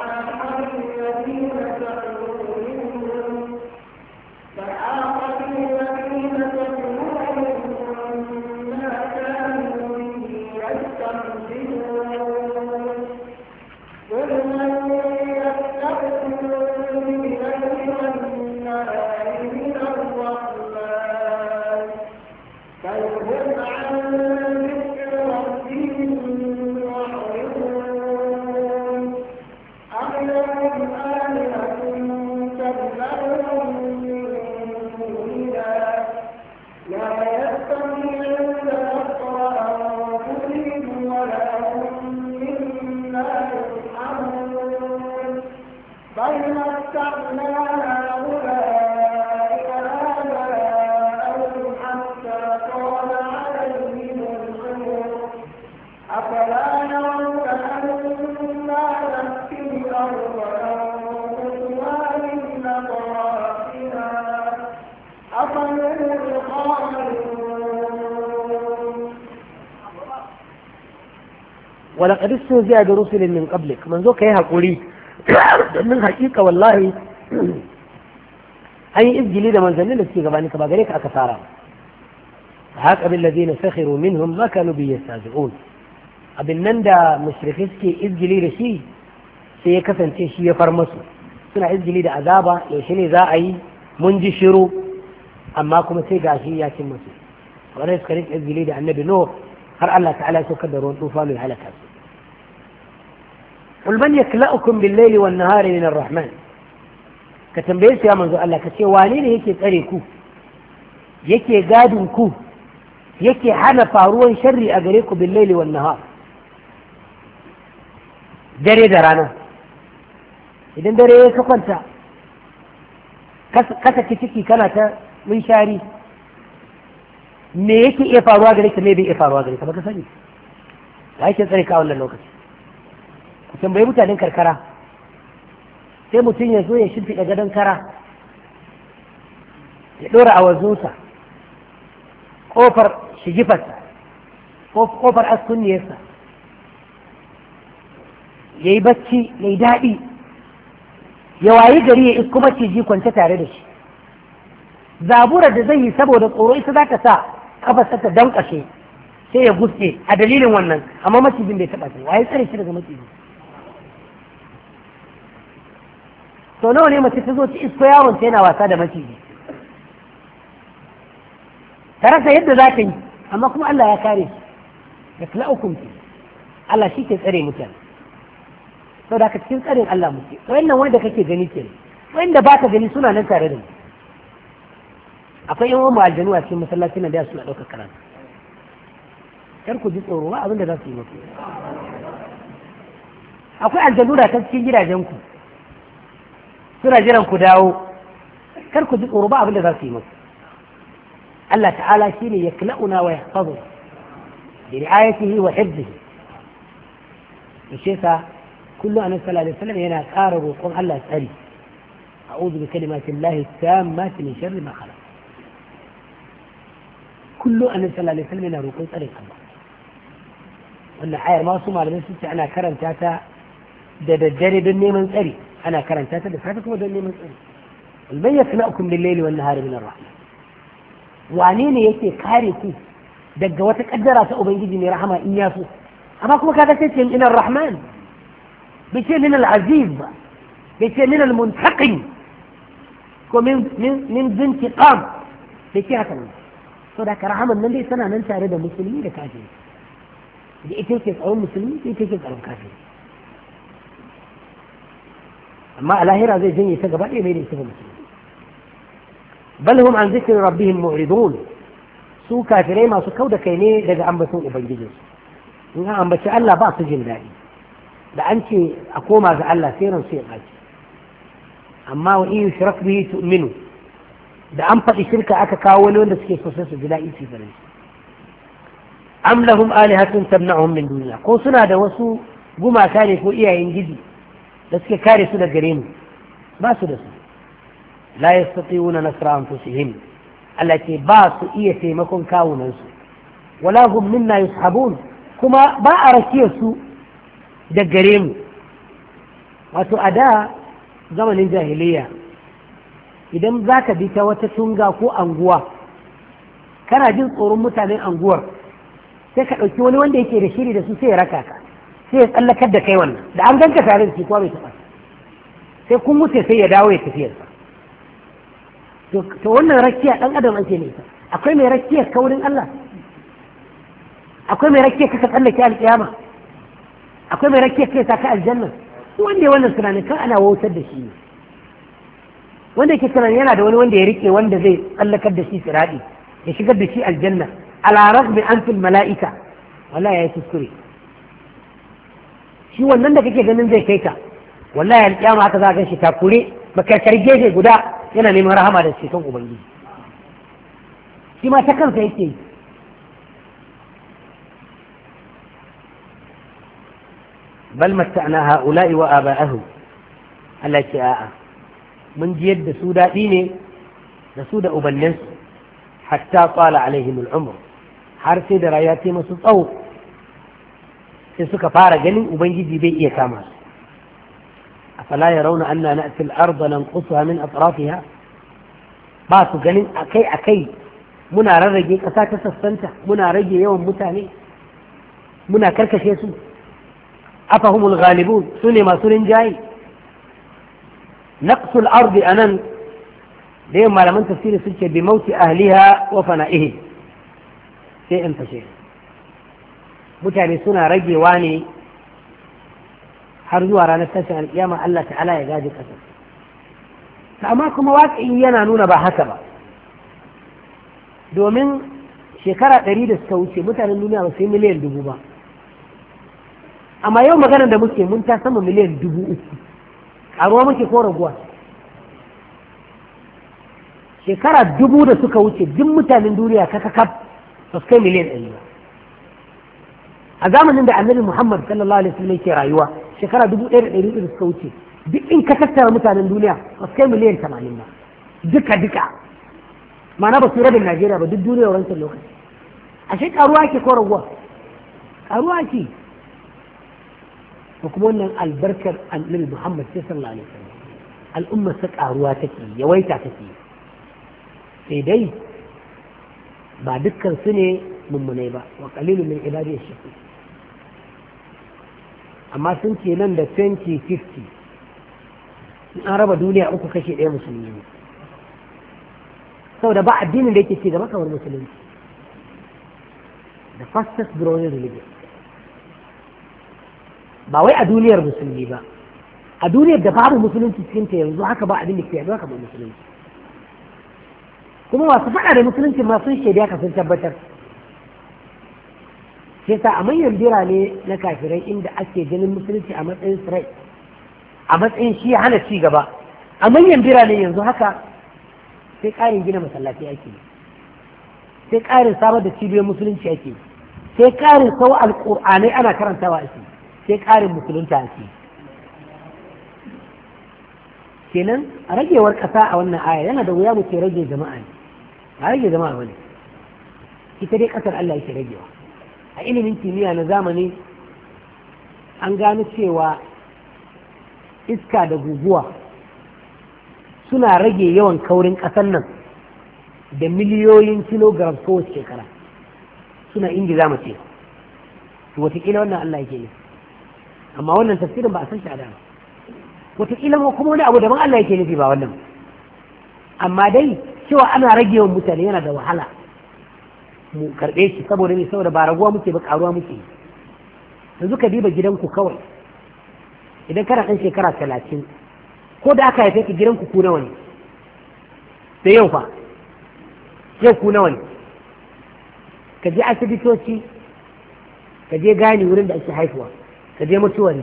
فحاق بهم بل متعنا هؤلاء آباءهم حتى طال عليهم العمر أفلا يرون أنا نأتي الأرض ننقصها من أطرافها أفهم الخالقون. ولقد استهزئ برسل من قبلك من ذوك يا حقولي من حقيقة والله أي إذجلي ده منزلين لسي قبانك باقريك أكثارا هاك بالذين سخروا منهم ما كانوا بي يستهزئون abin nan da mushrikai suke izgili da shi sai ya kasance shi ya far musu suna izgili da azaba yaushe ne za a yi mun ji shiru amma kuma sai gashi ya cin musu wanda suka rike izgili da annabi no har Allah ta'ala ya saukar da ruwan tufa mai halaka su qul man yakla'ukum bil-layli wan-nahari min ar-rahman ka tambaye su ya manzo Allah ka ce wane ne yake tsare ku yake gadin ku yake hana faruwan sharri a gare ku bil-layli wan-nahar dare da rana idan dare ya ka kwanta kasa ciki kana ta munshari me yake iya faruwa gare ka me bai iya faruwa gare ka baka sani ba yake tsare ka wannan lokaci ku tambayi mutanen karkara sai mutum ya zo ya shimfiɗa gadon kara ya ɗora a wazunsa ƙofar shigifarsa ƙofar askunniyarsa ya yi bacci mai daɗi ya wayi gari ya isko maciji kwance tare da shi zaburar da zai yi saboda tsoro ita za ta sa kafarsa ta dankashe sai ya guste a dalilin wannan amma macijin bai taɓa shi waye tsare shi daga maciji sau nawa ne mace ta zo ci isko yaron ta yana wasa da maciji ta rasa yadda za ta yi amma kuma Allah ya kare shi da kula hukunci Allah shi ke tsare mutane sau da ka cikin tsarin Allah muke wayannan wanda kake gani ke wanda ba ka gani suna nan tare da mu akwai yan uwan aljanu a cikin masallacin nan da suna ɗaukar karatu kar ku ji tsoro ba abin da za su yi muku akwai aljanu da ta cikin gidajen ku suna jiran ku dawo kar ku ji tsoro ba abin da za su yi muku Allah ta'ala shine yakla'una wa yahfazu bi ri'ayatihi wa hifzihi yasa kullu annabi sallallahu alaihi wasallam yana ƙara roƙon Allah tsari a'udhu bi kalimati llahi tammati min sharri ma khalaq kullu annabi sallallahu alaihi wasallam yana roƙon tsarin Allah wannan ayar ma su malamai sun ce ana karanta ta da daddare don neman tsari ana karanta ta da safe kuma don neman tsari alban yakna'ukum bil-layli wan-nahari min ar-rahman wane ne yake kare ku daga wata kaddara ta ubangiji mai rahama in ya so amma kuma kaga sai ce min ar-rahman bai ce min al-aziz ba bai ce min al-muntaqim ko min zintiqam bai ce haka ne to da rahaman nan dai tana nan tare da musulmi da kafiri da ita yake tsaron musulmi da ita yake tsaron kafiri amma a lahira zai janye ta gaba ɗaya mai da ita ga musulmi bal hum an zikri rabbihim mu'ridun su kafirai masu kau da kai ne daga ambaton ubangijinsu in an ambaci Allah ba su jin daɗi da an ce a koma ga Allah sai ran su ya ɓaci amma wa in yushrak bihi tu'minu da an faɗi shirka aka kawo wani wanda suke so sai su ji daɗi su gare shi am lahum alihatun tamna'uhum min duniya ko suna da wasu gumaka ne ko iyayen gidi da suke kare su da gare mu ba su da su la yastati'una nasra anfusihim Allah ce ba su iya taimakon kawunan su wala hum minna yushabun kuma ba a rakiya su da gare mu wato a da zamanin jahiliya idan za ka bi ta wata tunga ko anguwa kana jin tsoron mutanen anguwar sai ka ɗauki wani wanda yake da shiri da su sai ya raka ka sai ya tsallakar da kai wannan da an ganka tare da shi kuwa bai taɓa sai kun wuce sai ya dawo ya tafiyarsa to wannan rakiya ɗan adam ake ne akwai mai rakiyar kaurin Allah akwai mai rakiyar ka tsallake alƙiyama akwai mai rakiyar kai ka aljanna wanda ya wannan tunanin kan ana wautar da shi wanda yake tunanin yana da wani wanda ya rike wanda zai tsallakar da shi siradi ya shigar da shi aljanna ala raghbi anfil mala'ika wallahi yayi kuskure shi wannan da kake ganin zai kai ka wallahi alƙiyama haka za a ganshi takure makarkar gefe guda yana neman rahama da ceton ubangiji shi ma ta kansa yake yi bal matta'na ha'ula'i wa aba'ahum Allah ce a'a mun ji yadda su daɗi ne da su da ubanninsu hatta tsala alaihim al'umr har sai da rayuwa ta masu tsawo sai suka fara ganin ubangiji bai iya kama su afala yarawna anna na'ti al-ardha nanqusuha min atrafiha ba su ganin akai akai muna rarrage ƙasa ta sassanta muna rage yawan mutane muna karkashe su afahumul ghalibun sune masu rinjaye naqsul ardi anan da yin malaman tafsiri sun ce bi mauti ahliha wa fana'ihi sai in fashe mutane suna ragewa ne har zuwa ranar tashin alƙiyama Allah ta'ala ya gaji ƙasa amma kuma waƙi yana nuna ba haka ba domin shekara 100 da suka wuce mutanen duniya ba su yi miliyan 1000 ba amma yau maganar da muke mun ta sama miliyan 3000 ƙaruwa muke ko raguwa shekara 1000 da suka wuce duk mutanen duniya kakakaf ba su kai miliyan 100 ba a zamanin da annabi Muhammad sallallahu alaihi wasallam yake rayuwa shekara 1100 da suka wuce duk in ka tattara mutanen duniya ba su kai miliyan 80 ba duka ma'ana ba su rabin Najeriya ba duk duniya wancan lokaci ashe karuwa ke ko raguwa karuwa ke ko kuma wannan albarkar annabi Muhammad sallallahu alaihi wasallam al'umma sa karuwa take yawaita take sai dai ba dukkan su ne mummunai ba wa qalilun min ibadiy shakur amma sun ce nan da 2050 an raba duniya uku kashe ɗaya musulmi ne saboda ba addinin da yake ce gaba kamar musulunci the fastest growing religion ba wai a duniyar musulmi ba a duniyar da babu musulunci cikin ta yanzu haka ba abin da ke yaduwa kamar musulunci kuma masu faɗa da musulunci ma sun shaida ka sun tabbatar sai sa a manyan birane na kafirai inda ake ganin musulunci a matsayin sirai a matsayin shi hana ci gaba a manyan birane yanzu haka sai ƙarin gina masallaci ake sai ƙarin samar da cibiyar musulunci ake sai ƙarin sau alƙur'anai ana karantawa ake sai ƙarin musulunta ake kenan a ragewar ƙasa a wannan aya yana da wuya mu ce rage jama'a ne ba rage jama'a bane ita dai ƙasar Allah yake ragewa a ilimin kimiyya na zamani an gano cewa iska da guguwa suna rage yawan kaurin ƙasar nan da miliyoyin kilogram kowace shekara suna ingiza mace to wataƙila wannan Allah yake yi amma wannan tafsirin ba a san shi a dama wataƙila kuma wani abu daban Allah yake nufi ba wannan amma dai cewa ana rage yawan mutane yana da wahala mu karɓe shi saboda ne saboda ba raguwa muke ba ƙaruwa muke yanzu ka diba gidanku kawai idan kana ɗan shekara 30 ko da aka haife ka gidanku ku nawa ne sai yau fa yau ku nawa ne ka je asibitoci ka je gani wurin da ake haifuwa ka je mutuwari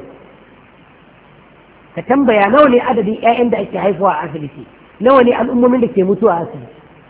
ka tambaya nawa ne adadin 'ya'yan da ake haifuwa a asibiti nawa ne al'ummomin da ke mutuwa a asibiti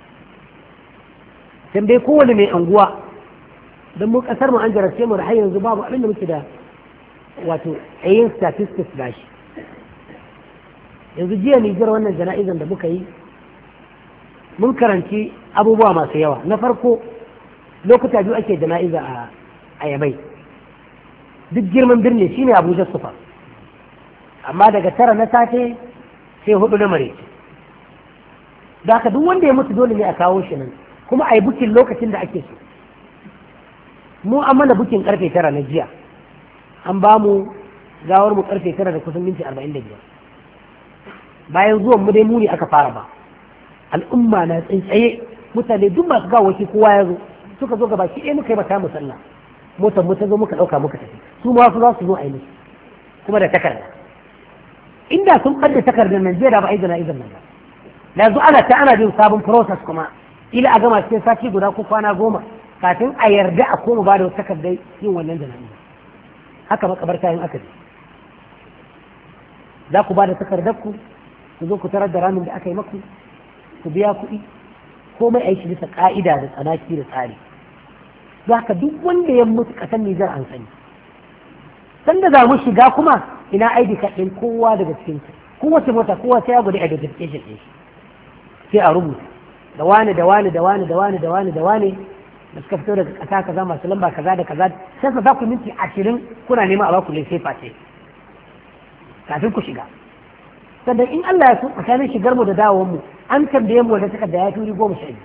tambaye kowane mai anguwa don mu kasar mu an jarabce mu da har yanzu babu abin da muke da wato ayin statistics da shi yanzu jiya Nijar wannan jana'izan da muka yi mun karanci abubuwa masu yawa na farko lokuta biyu ake jana'iza a Yamai duk girman birni shine Abuja sufa amma daga 9 na safe sai 4 na maraice da haka duk wanda ya mutu dole ne a kawo shi nan kuma a yi bukin lokacin da ake so mu an mana bukin karfe 9 na jiya an ba mu gawar mu karfe 9 da kusan minti 45 bayan zuwan mu dai muni aka fara ba al'umma na tsaye mutane duk masu gawaki kowa ya zo suka zo gaba ki ɗaya muka yi mata mu sallah motar mu ta zo muka ɗauka muka tafi su ma su za su zo a yi musu kuma da takarda inda sun ɓadda takardar Najeriya ba a yi jana'izar nan ba yanzu ana bin sabon process kuma ila a gama cikin sati guda ko kwana 10 kafin a yarda a koma ba da takardar yin wannan jana'iza haka makabarta yin aka za ku ba da takardarku ku zo ku tarar da ramin da aka yi maku ku biya kuɗi komai a yi shi bisa ƙa'ida da tsanaki da tsari za ka duk wanda ya mutu ƙasar Nijar an sani sanda za mu shiga kuma ina ID card ɗin kowa daga cikin kowace mota kowa sai ya gudu identification ɗin sai a rubuta da wane da wane da wane da wane da wane da wane da suka fito daga ƙasa kaza masu lamba kaza da kaza sai za ku minti 20 kuna nema a baku sai face kafin ku shiga sannan in Allah ya so tsakanin shigar mu da dawowar mu an tambaye mu wanda takarda ya turi 12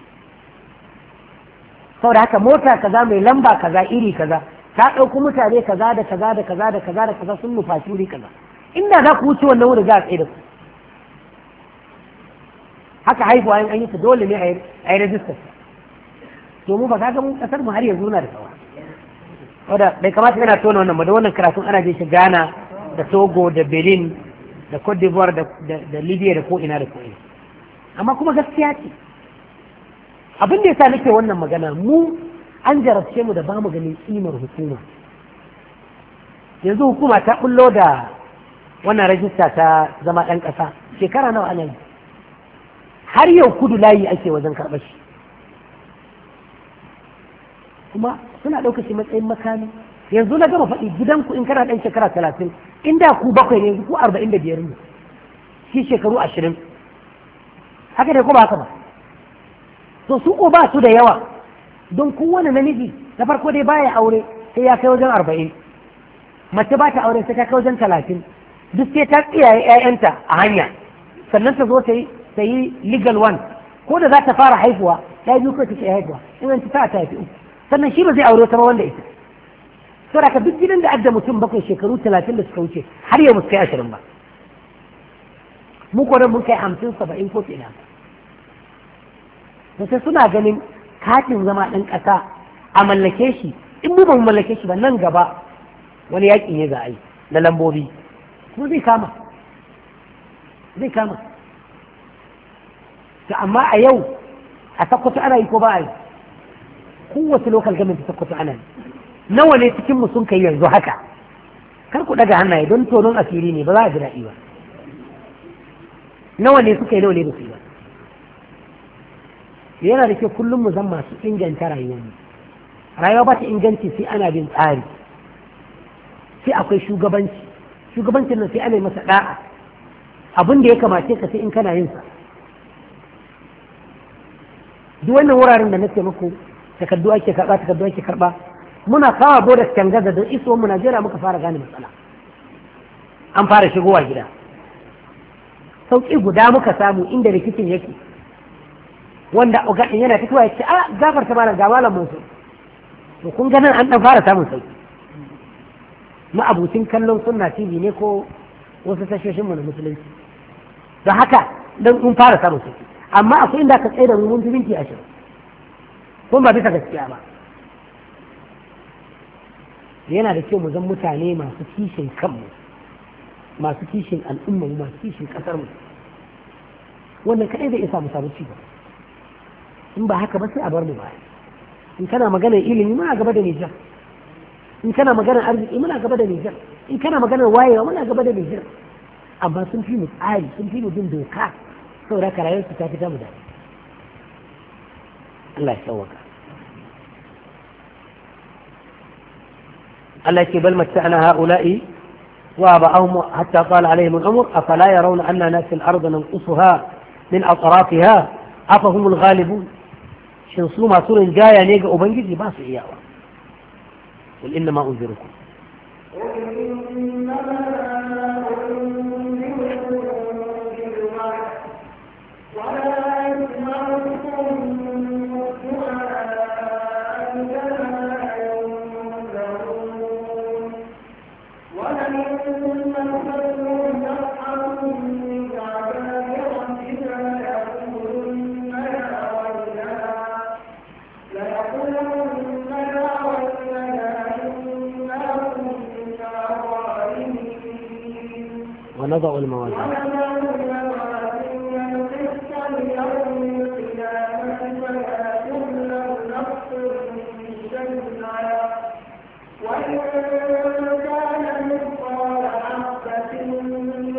saboda haka mota kaza mai lamba kaza iri kaza ta ɗauki mutane kaza da kaza da kaza da kaza da kaza sun nufaci wuri kaza inda za ku wuce wannan wuri za a tsaye da ku haka haihuwa in an yi ta dole ne a yi rajistar to mu ba ka ga mun kasar mu har yanzu na da tsawa wanda bai kamata yana tona wannan ba da wannan karatun ana je shi Ghana da Togo da Benin da Cote d'Ivoire da Libya da ko ina da ko ina amma kuma gaskiya ce abin da yasa nake wannan magana mu an jarabce mu da ba mu ganin kimar hukuma yanzu hukuma ta bullo da wannan rajista ta zama ɗan ƙasa shekara nawa ana yi har yau kudu layi ake wajen karɓar shi kuma suna ɗauka shi matsayin makami yanzu na gama faɗi gidanku in kana ɗan shekara 30 inda ku 7 ne ku 45 ne shi shekaru 20 haka dai ko ba haka ba to su ko ba su da yawa don kowane namiji na farko dai baya aure sai ya kai wajen 40 mace ba ta aure sai ta kai wajen 30 duk sai ta tsiyaye 'ya'yanta a hanya sannan ta zo ta yi legal one ko da za ta fara haihuwa ta biyu ko ta ke haihuwa in ta haifi uku sannan shi ba zai aure ta ba wanda ita saboda ka duk gidan da adda mutum 7 shekaru 30 da suka wuce har yau musu kai 20 ba mu ko mun kai 50 70 ko ina sai suna ganin katin zama ɗan ƙasa a mallake shi in mu ba mu mallake shi ba nan gaba wani yaƙi ne za a yi na lambobi kuma zai kama to amma a yau a sakkwato ana yi ko ba a yi kowace local government ta sakkwato ana yi nawa ne cikin mu sun kai yanzu haka kar ku daga hannaye don tonon asiri ne ba za a ji daɗi ba nawa ne suka yi nawa ne ba su yi ba yana da kyau kullum mu zan masu inganta rayuwar mu rayuwa ba ta inganci sai ana bin tsari sai akwai shugabancin nan sai ana yi masa da'a abin da ya kamace ka sai in kana yin sa duk wannan wuraren da nake muku takardu ake karba muna kawo bodas tangaza da iso mu Najeriya muka fara gane matsala an fara shigowa gida sauki guda muka samu inda rikicin yake wanda ogadin yana fitowa ya ce a gafarta malam ga malam musu to kun ganin an dan fara samun sauki ma'abucin kallon sunna TV ne ko wasu tashoshin mu na musulunci don haka dan kun fara samun sauki amma akwai inda ka tsaye da mun minti 20 kun ba bisa gaskiya ba yana da kyau mu zan mutane masu kishin kanmu masu kishin al'umma masu kishin kasar mu wannan kadai zai isa mu samu ci gaba in ba haka ba sai a bar mu baya in kana maganar ilimi muna gaba da Nijar in kana maganar arziki muna gaba da Nijar in kana maganar wayewa muna gaba da Nijar amma sun fi mu tsari sun fi mu bin doka saboda ka rayuwar su ta fita mu da Allah ya sauwaka Allah ke bal matta'na ha'ula'i wa ba'ahum hatta qala alaihim al-umr afala yarawna anna nasi al-ard nanqusuha min atrafiha afahum al-ghalibun shin su masu rinjaya ne ga ubangiji ba su iyawa qul inna ma unzirukum ونضع الموازين وإن كان مثقال حبة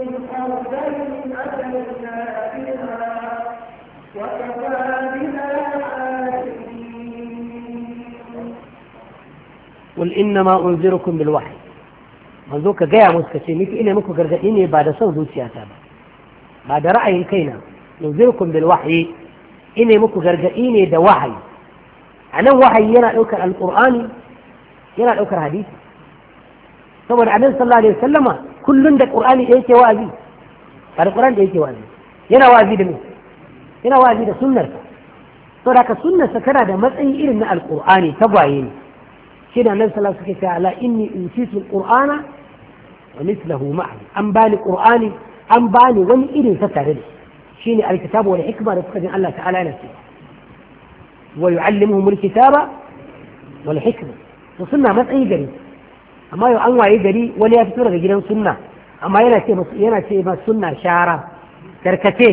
قل إنما أنذركم بالوحي manzo ka gaya musu kace ni ina muku gargadi ne ba da son zuciyata ba da ra'ayin kaina unzirukum bil wahyi ina muku gargadi ne da wahayi anan wahayi yana daukar alqur'ani yana daukar hadisi saboda annabi sallallahu alaihi wasallama kullun da qur'ani da yake wa'azi da qur'ani da yake wa'azi yana wa'azi da me yana wa'azi da sunnar saboda ka sunnar sa kana da matsayi irin na alqur'ani tagwaye ne shi da annabi sallallahu alaihi wasallam ala inni utitu alqur'ana wa mithluhu ma'i an bani qur'ani an bani wani irin sa tare da shine alkitabu wal hikma da suka jin Allah ta'ala yana cewa wa yu'allimuhum alkitaba wal hikma to sunna matsayi gari amma yau an waye gari wani ya fito daga gidan sunna amma yana ce ba sunna shara karkace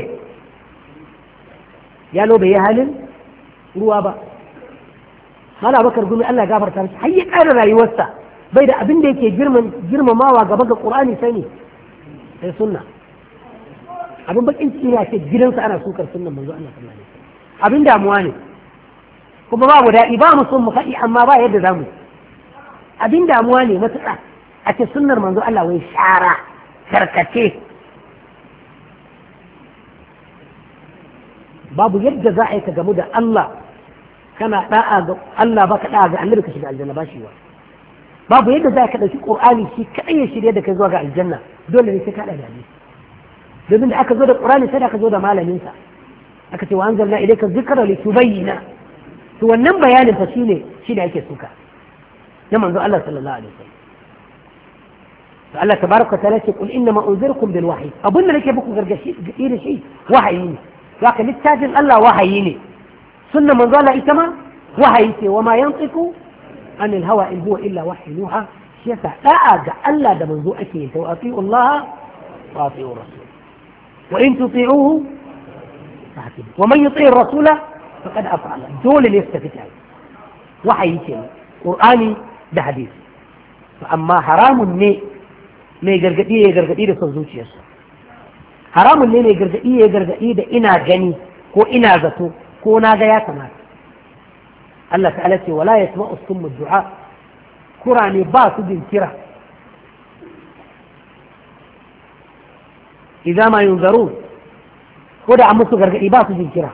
ya lo bai halin ruwa ba Mala Bakar Gumi Allah ya gafarta mishi har ya ƙara rayuwarsa bai da abin da yake girmamawa gaba ga Qur'ani sai ne sai sunna abin bakin ciki ne a ce gidansa ana sukar sunnan manzo Allah sallallahu alaihi wasallam abin damuwa ne kuma babu daɗi ba mu son mu faɗi amma ba yadda zamu abin damuwa ne matuƙa a ce sunnar manzo Allah wai shara karkace babu yadda za a yi ka gamu da Allah kana da'a ga Allah baka da'a ga annabi ka shiga aljanna ba shi wa babu yadda za ka dauki qur'ani shi kadai ya shirye da kai zuwa ga aljanna dole ne sai ka da hadisi domin da aka zo da qur'ani sai da aka zo da malamin sa aka ce wa anzalna ilayka dhikra litubayyana to wannan bayanin fa shine ake suka na manzo Allah sallallahu alaihi wasallam to Allah tabaraka wa ta'ala ce qul inna ma unzirukum bil wahyi abun da nake muku gargashi da shi wahayi ne zaka littafin Allah wahayi ne سنة من ظل إتما وحيته وما ينطق عن الهوى إن هو إلا وحي يوحى شيسا لا أرجع ألا ده منذ أكيد وأطيعوا الله وأطيعوا الرسول وإن تطيعوه فحكموا ومن يطيع الرسول فقد أفعل دول اللي يستفيد عنه وحيته قرآني ده حديث فأما حرام ما يقرقئي ده صوزوش يسا حرام ما يقرقئي ده إنا جني هو إنا ذاته ko na ga ya kamata Allah ta'ala ce wala yasma'u summu du'a kurane ba su jin kira idza ma yunzaru ko da an musu gargadi ba su jin kira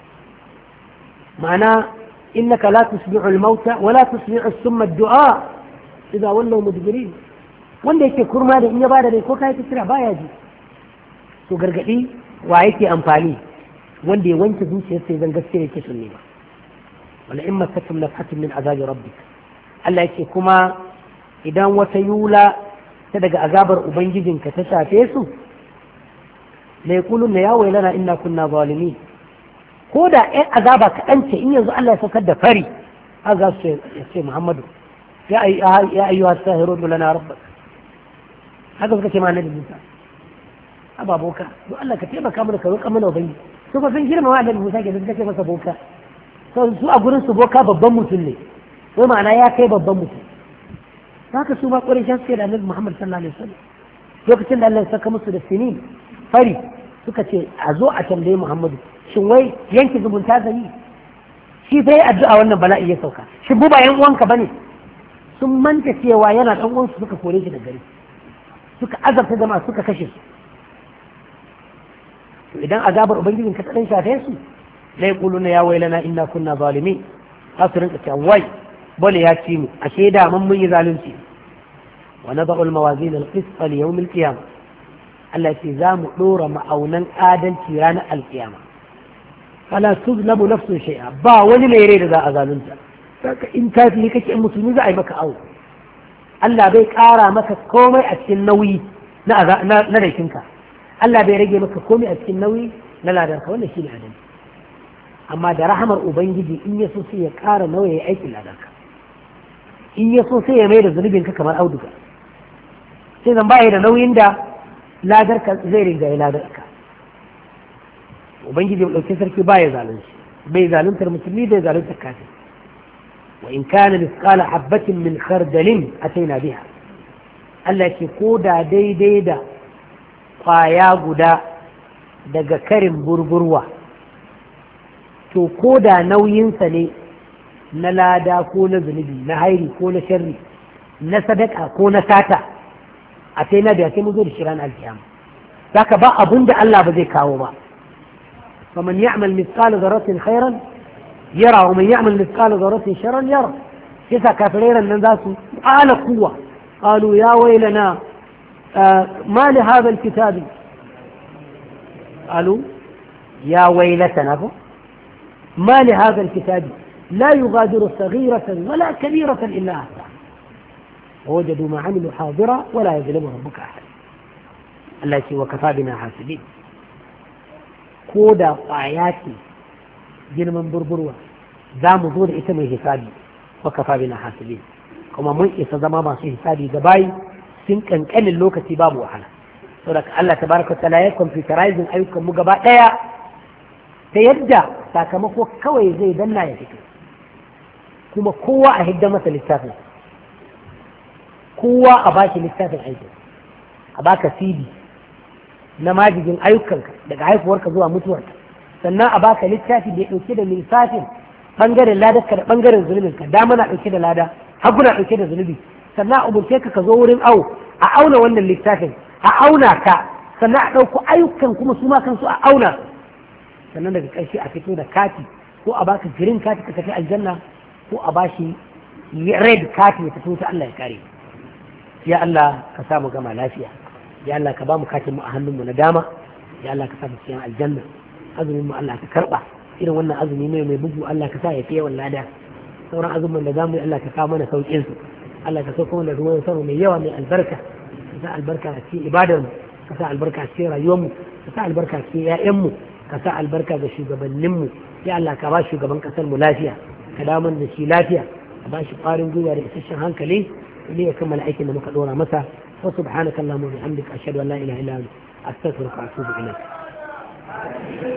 ma'ana innaka la tusmi'u al-mauta wa la tusmi'u summa du'a idza wallaw mudbirin wanda yake kurma da in ya bada dai ko kai kira baya ji to gargadi wa yake amfani wanda ya wanke zuciyarsa zan gaske yake sunni ba wala in masatum nafhatun min azabi rabbik Allah yake kuma idan wata yula ta daga azabar ubangijinka ta shafe su la yaquluna ya waylana inna kunna zalimin ko da ɗan azaba kaɗan ce in yanzu Allah ya saukar da fari aga su ya ce Muhammadu ya ayyuha sahiru lana rabbak haka suka ce ma annabi Musa ababoka don Allah ka taimaka mana ka roƙa mana ubangiji su ba sun girma wa annabi Musa ke suka ce masa boka su a gurin su boka babban mutum ne wai ma'ana ya kai babban mutum haka su ma ƙwarishan suke da annabi Muhammad sallallahu alaihi wasallam lokacin da Allah ya saka musu da sinin fari suka ce a zo a tambaye Muhammadu shin wai yanki zumunta zai shi sai addu'a wannan bala'i ya sauka shin bu ba yan uwanka bane sun manta cewa yana dan uwansu suka kore shi da gari suka azabta jama'a suka kashe su idan azabar ubangijin ka tsadan shafe su la yaquluna ya wailana inna kunna zalimin su rinka cewa wai bole ya ci mu ashe da mun yi zalunci wa nada'u al-mawazin al-qist li yawm al-qiyamah Allah ya ce za mu dora ma'aunan adalci ranar al-qiyama fala tuzlamu nafsun shay'a ba wani mai rai da za a zalunta saka in tafi kake in musulmi za a yi maka awo Allah bai kara maka komai a cikin nauyi na laifinka Allah bai rage maka komai a cikin nauyi na ladanka wannan shi ne adalci amma da rahamar ubangiji in ya so sai ya ƙara nauyi ya aikin ladanka in ya so sai ya mai da zunubinka kamar auduga sai zan baya da nauyin da ladarka zai ringa ya ladarka ubangiji ɗauki sarki baya zalunci bai zaluntar musulmi bai zaluntar kafin wa in kana misqala habbatin min khardalin ataina biha Allah ce ko da daidai da kwaya guda daga karin burburwa to ko da nauyinsa ne na lada ko na zunubi na hairi ko na sharri na sadaka ko na sata a sai na biya sai mu zo da shiran alkiyama zaka ba abun da Allah ba zai kawo ba faman ya'mal mithqala dharratin khairan yara wa man ya'mal mithqala dharratin sharran yara sai sa kafirai nan za su ala kuwa qalu ya waylana ma li hadha alkitabi qalu ya waylatana ما لهذا الكتاب لا يغادر صغيرة ولا كبيرة إلا أحصاها ووجدوا ما عملوا حاضرا ولا يظلم ربك أحد الله يسوى وكفى بنا حاسبين كودا آياتي جنما بربروا ذا مضور اسم حسابي وكفى بنا حاسبين كما من إصدما ما في حسابي دباي سنكن كان اللوكة باب وحلا سورك الله تبارك وتعالى يكون في ترايزن أيكم مقبا ta yadda sakamako kawai zai danna ya fito kuma kowa a hidda masa littafin kowa a baki littafin aikin a baka cd na majigin ayyukanka daga haifuwarka zuwa mutuwarka sannan a baka littafi da ya ɗauke da lissafin ɓangaren ladarka da ɓangaren zunubinka dama na ɗauke da lada hagu na ɗauke da zunubi sannan a umurce ka zo wurin awo a auna wannan littafin a auna ka sannan a ɗauko ayyukan kuma su ma kansu a auna sannan daga ƙarshe a fito da kati ko a baka green kati ka tafi aljanna ko a bashi red kati ya fito ta Allah ya kare ya Allah ka samu gama lafiya ya Allah ka ba mu katin mu a hannunmu na dama ya Allah ka samu cikin aljanna azumin mu Allah ka karba irin wannan azumi ne mai bugu Allah ka sa ya fi yawan lada sauran azumin da zamu yi Allah ka kawo mana saukin su Allah ka sauko mana ruwan sama mai yawa mai albarka ka sa albarka a cikin ibadar mu ka sa albarka a cikin rayuwar mu ka sa albarka a cikin 'ya'yan mu ka sa albarka ga shugabanninmu ya Allah ka ba shugaban kasar mu lafiya ka damar da shi lafiya ka ba shi ƙwarin gwiwa da isasshen hankali ne ya kammala aikin da muka dora masa wa subhanaka allahumma wa bihamdika ashhadu an la ilaha illa anta astaghfiruka wa atubu ilayk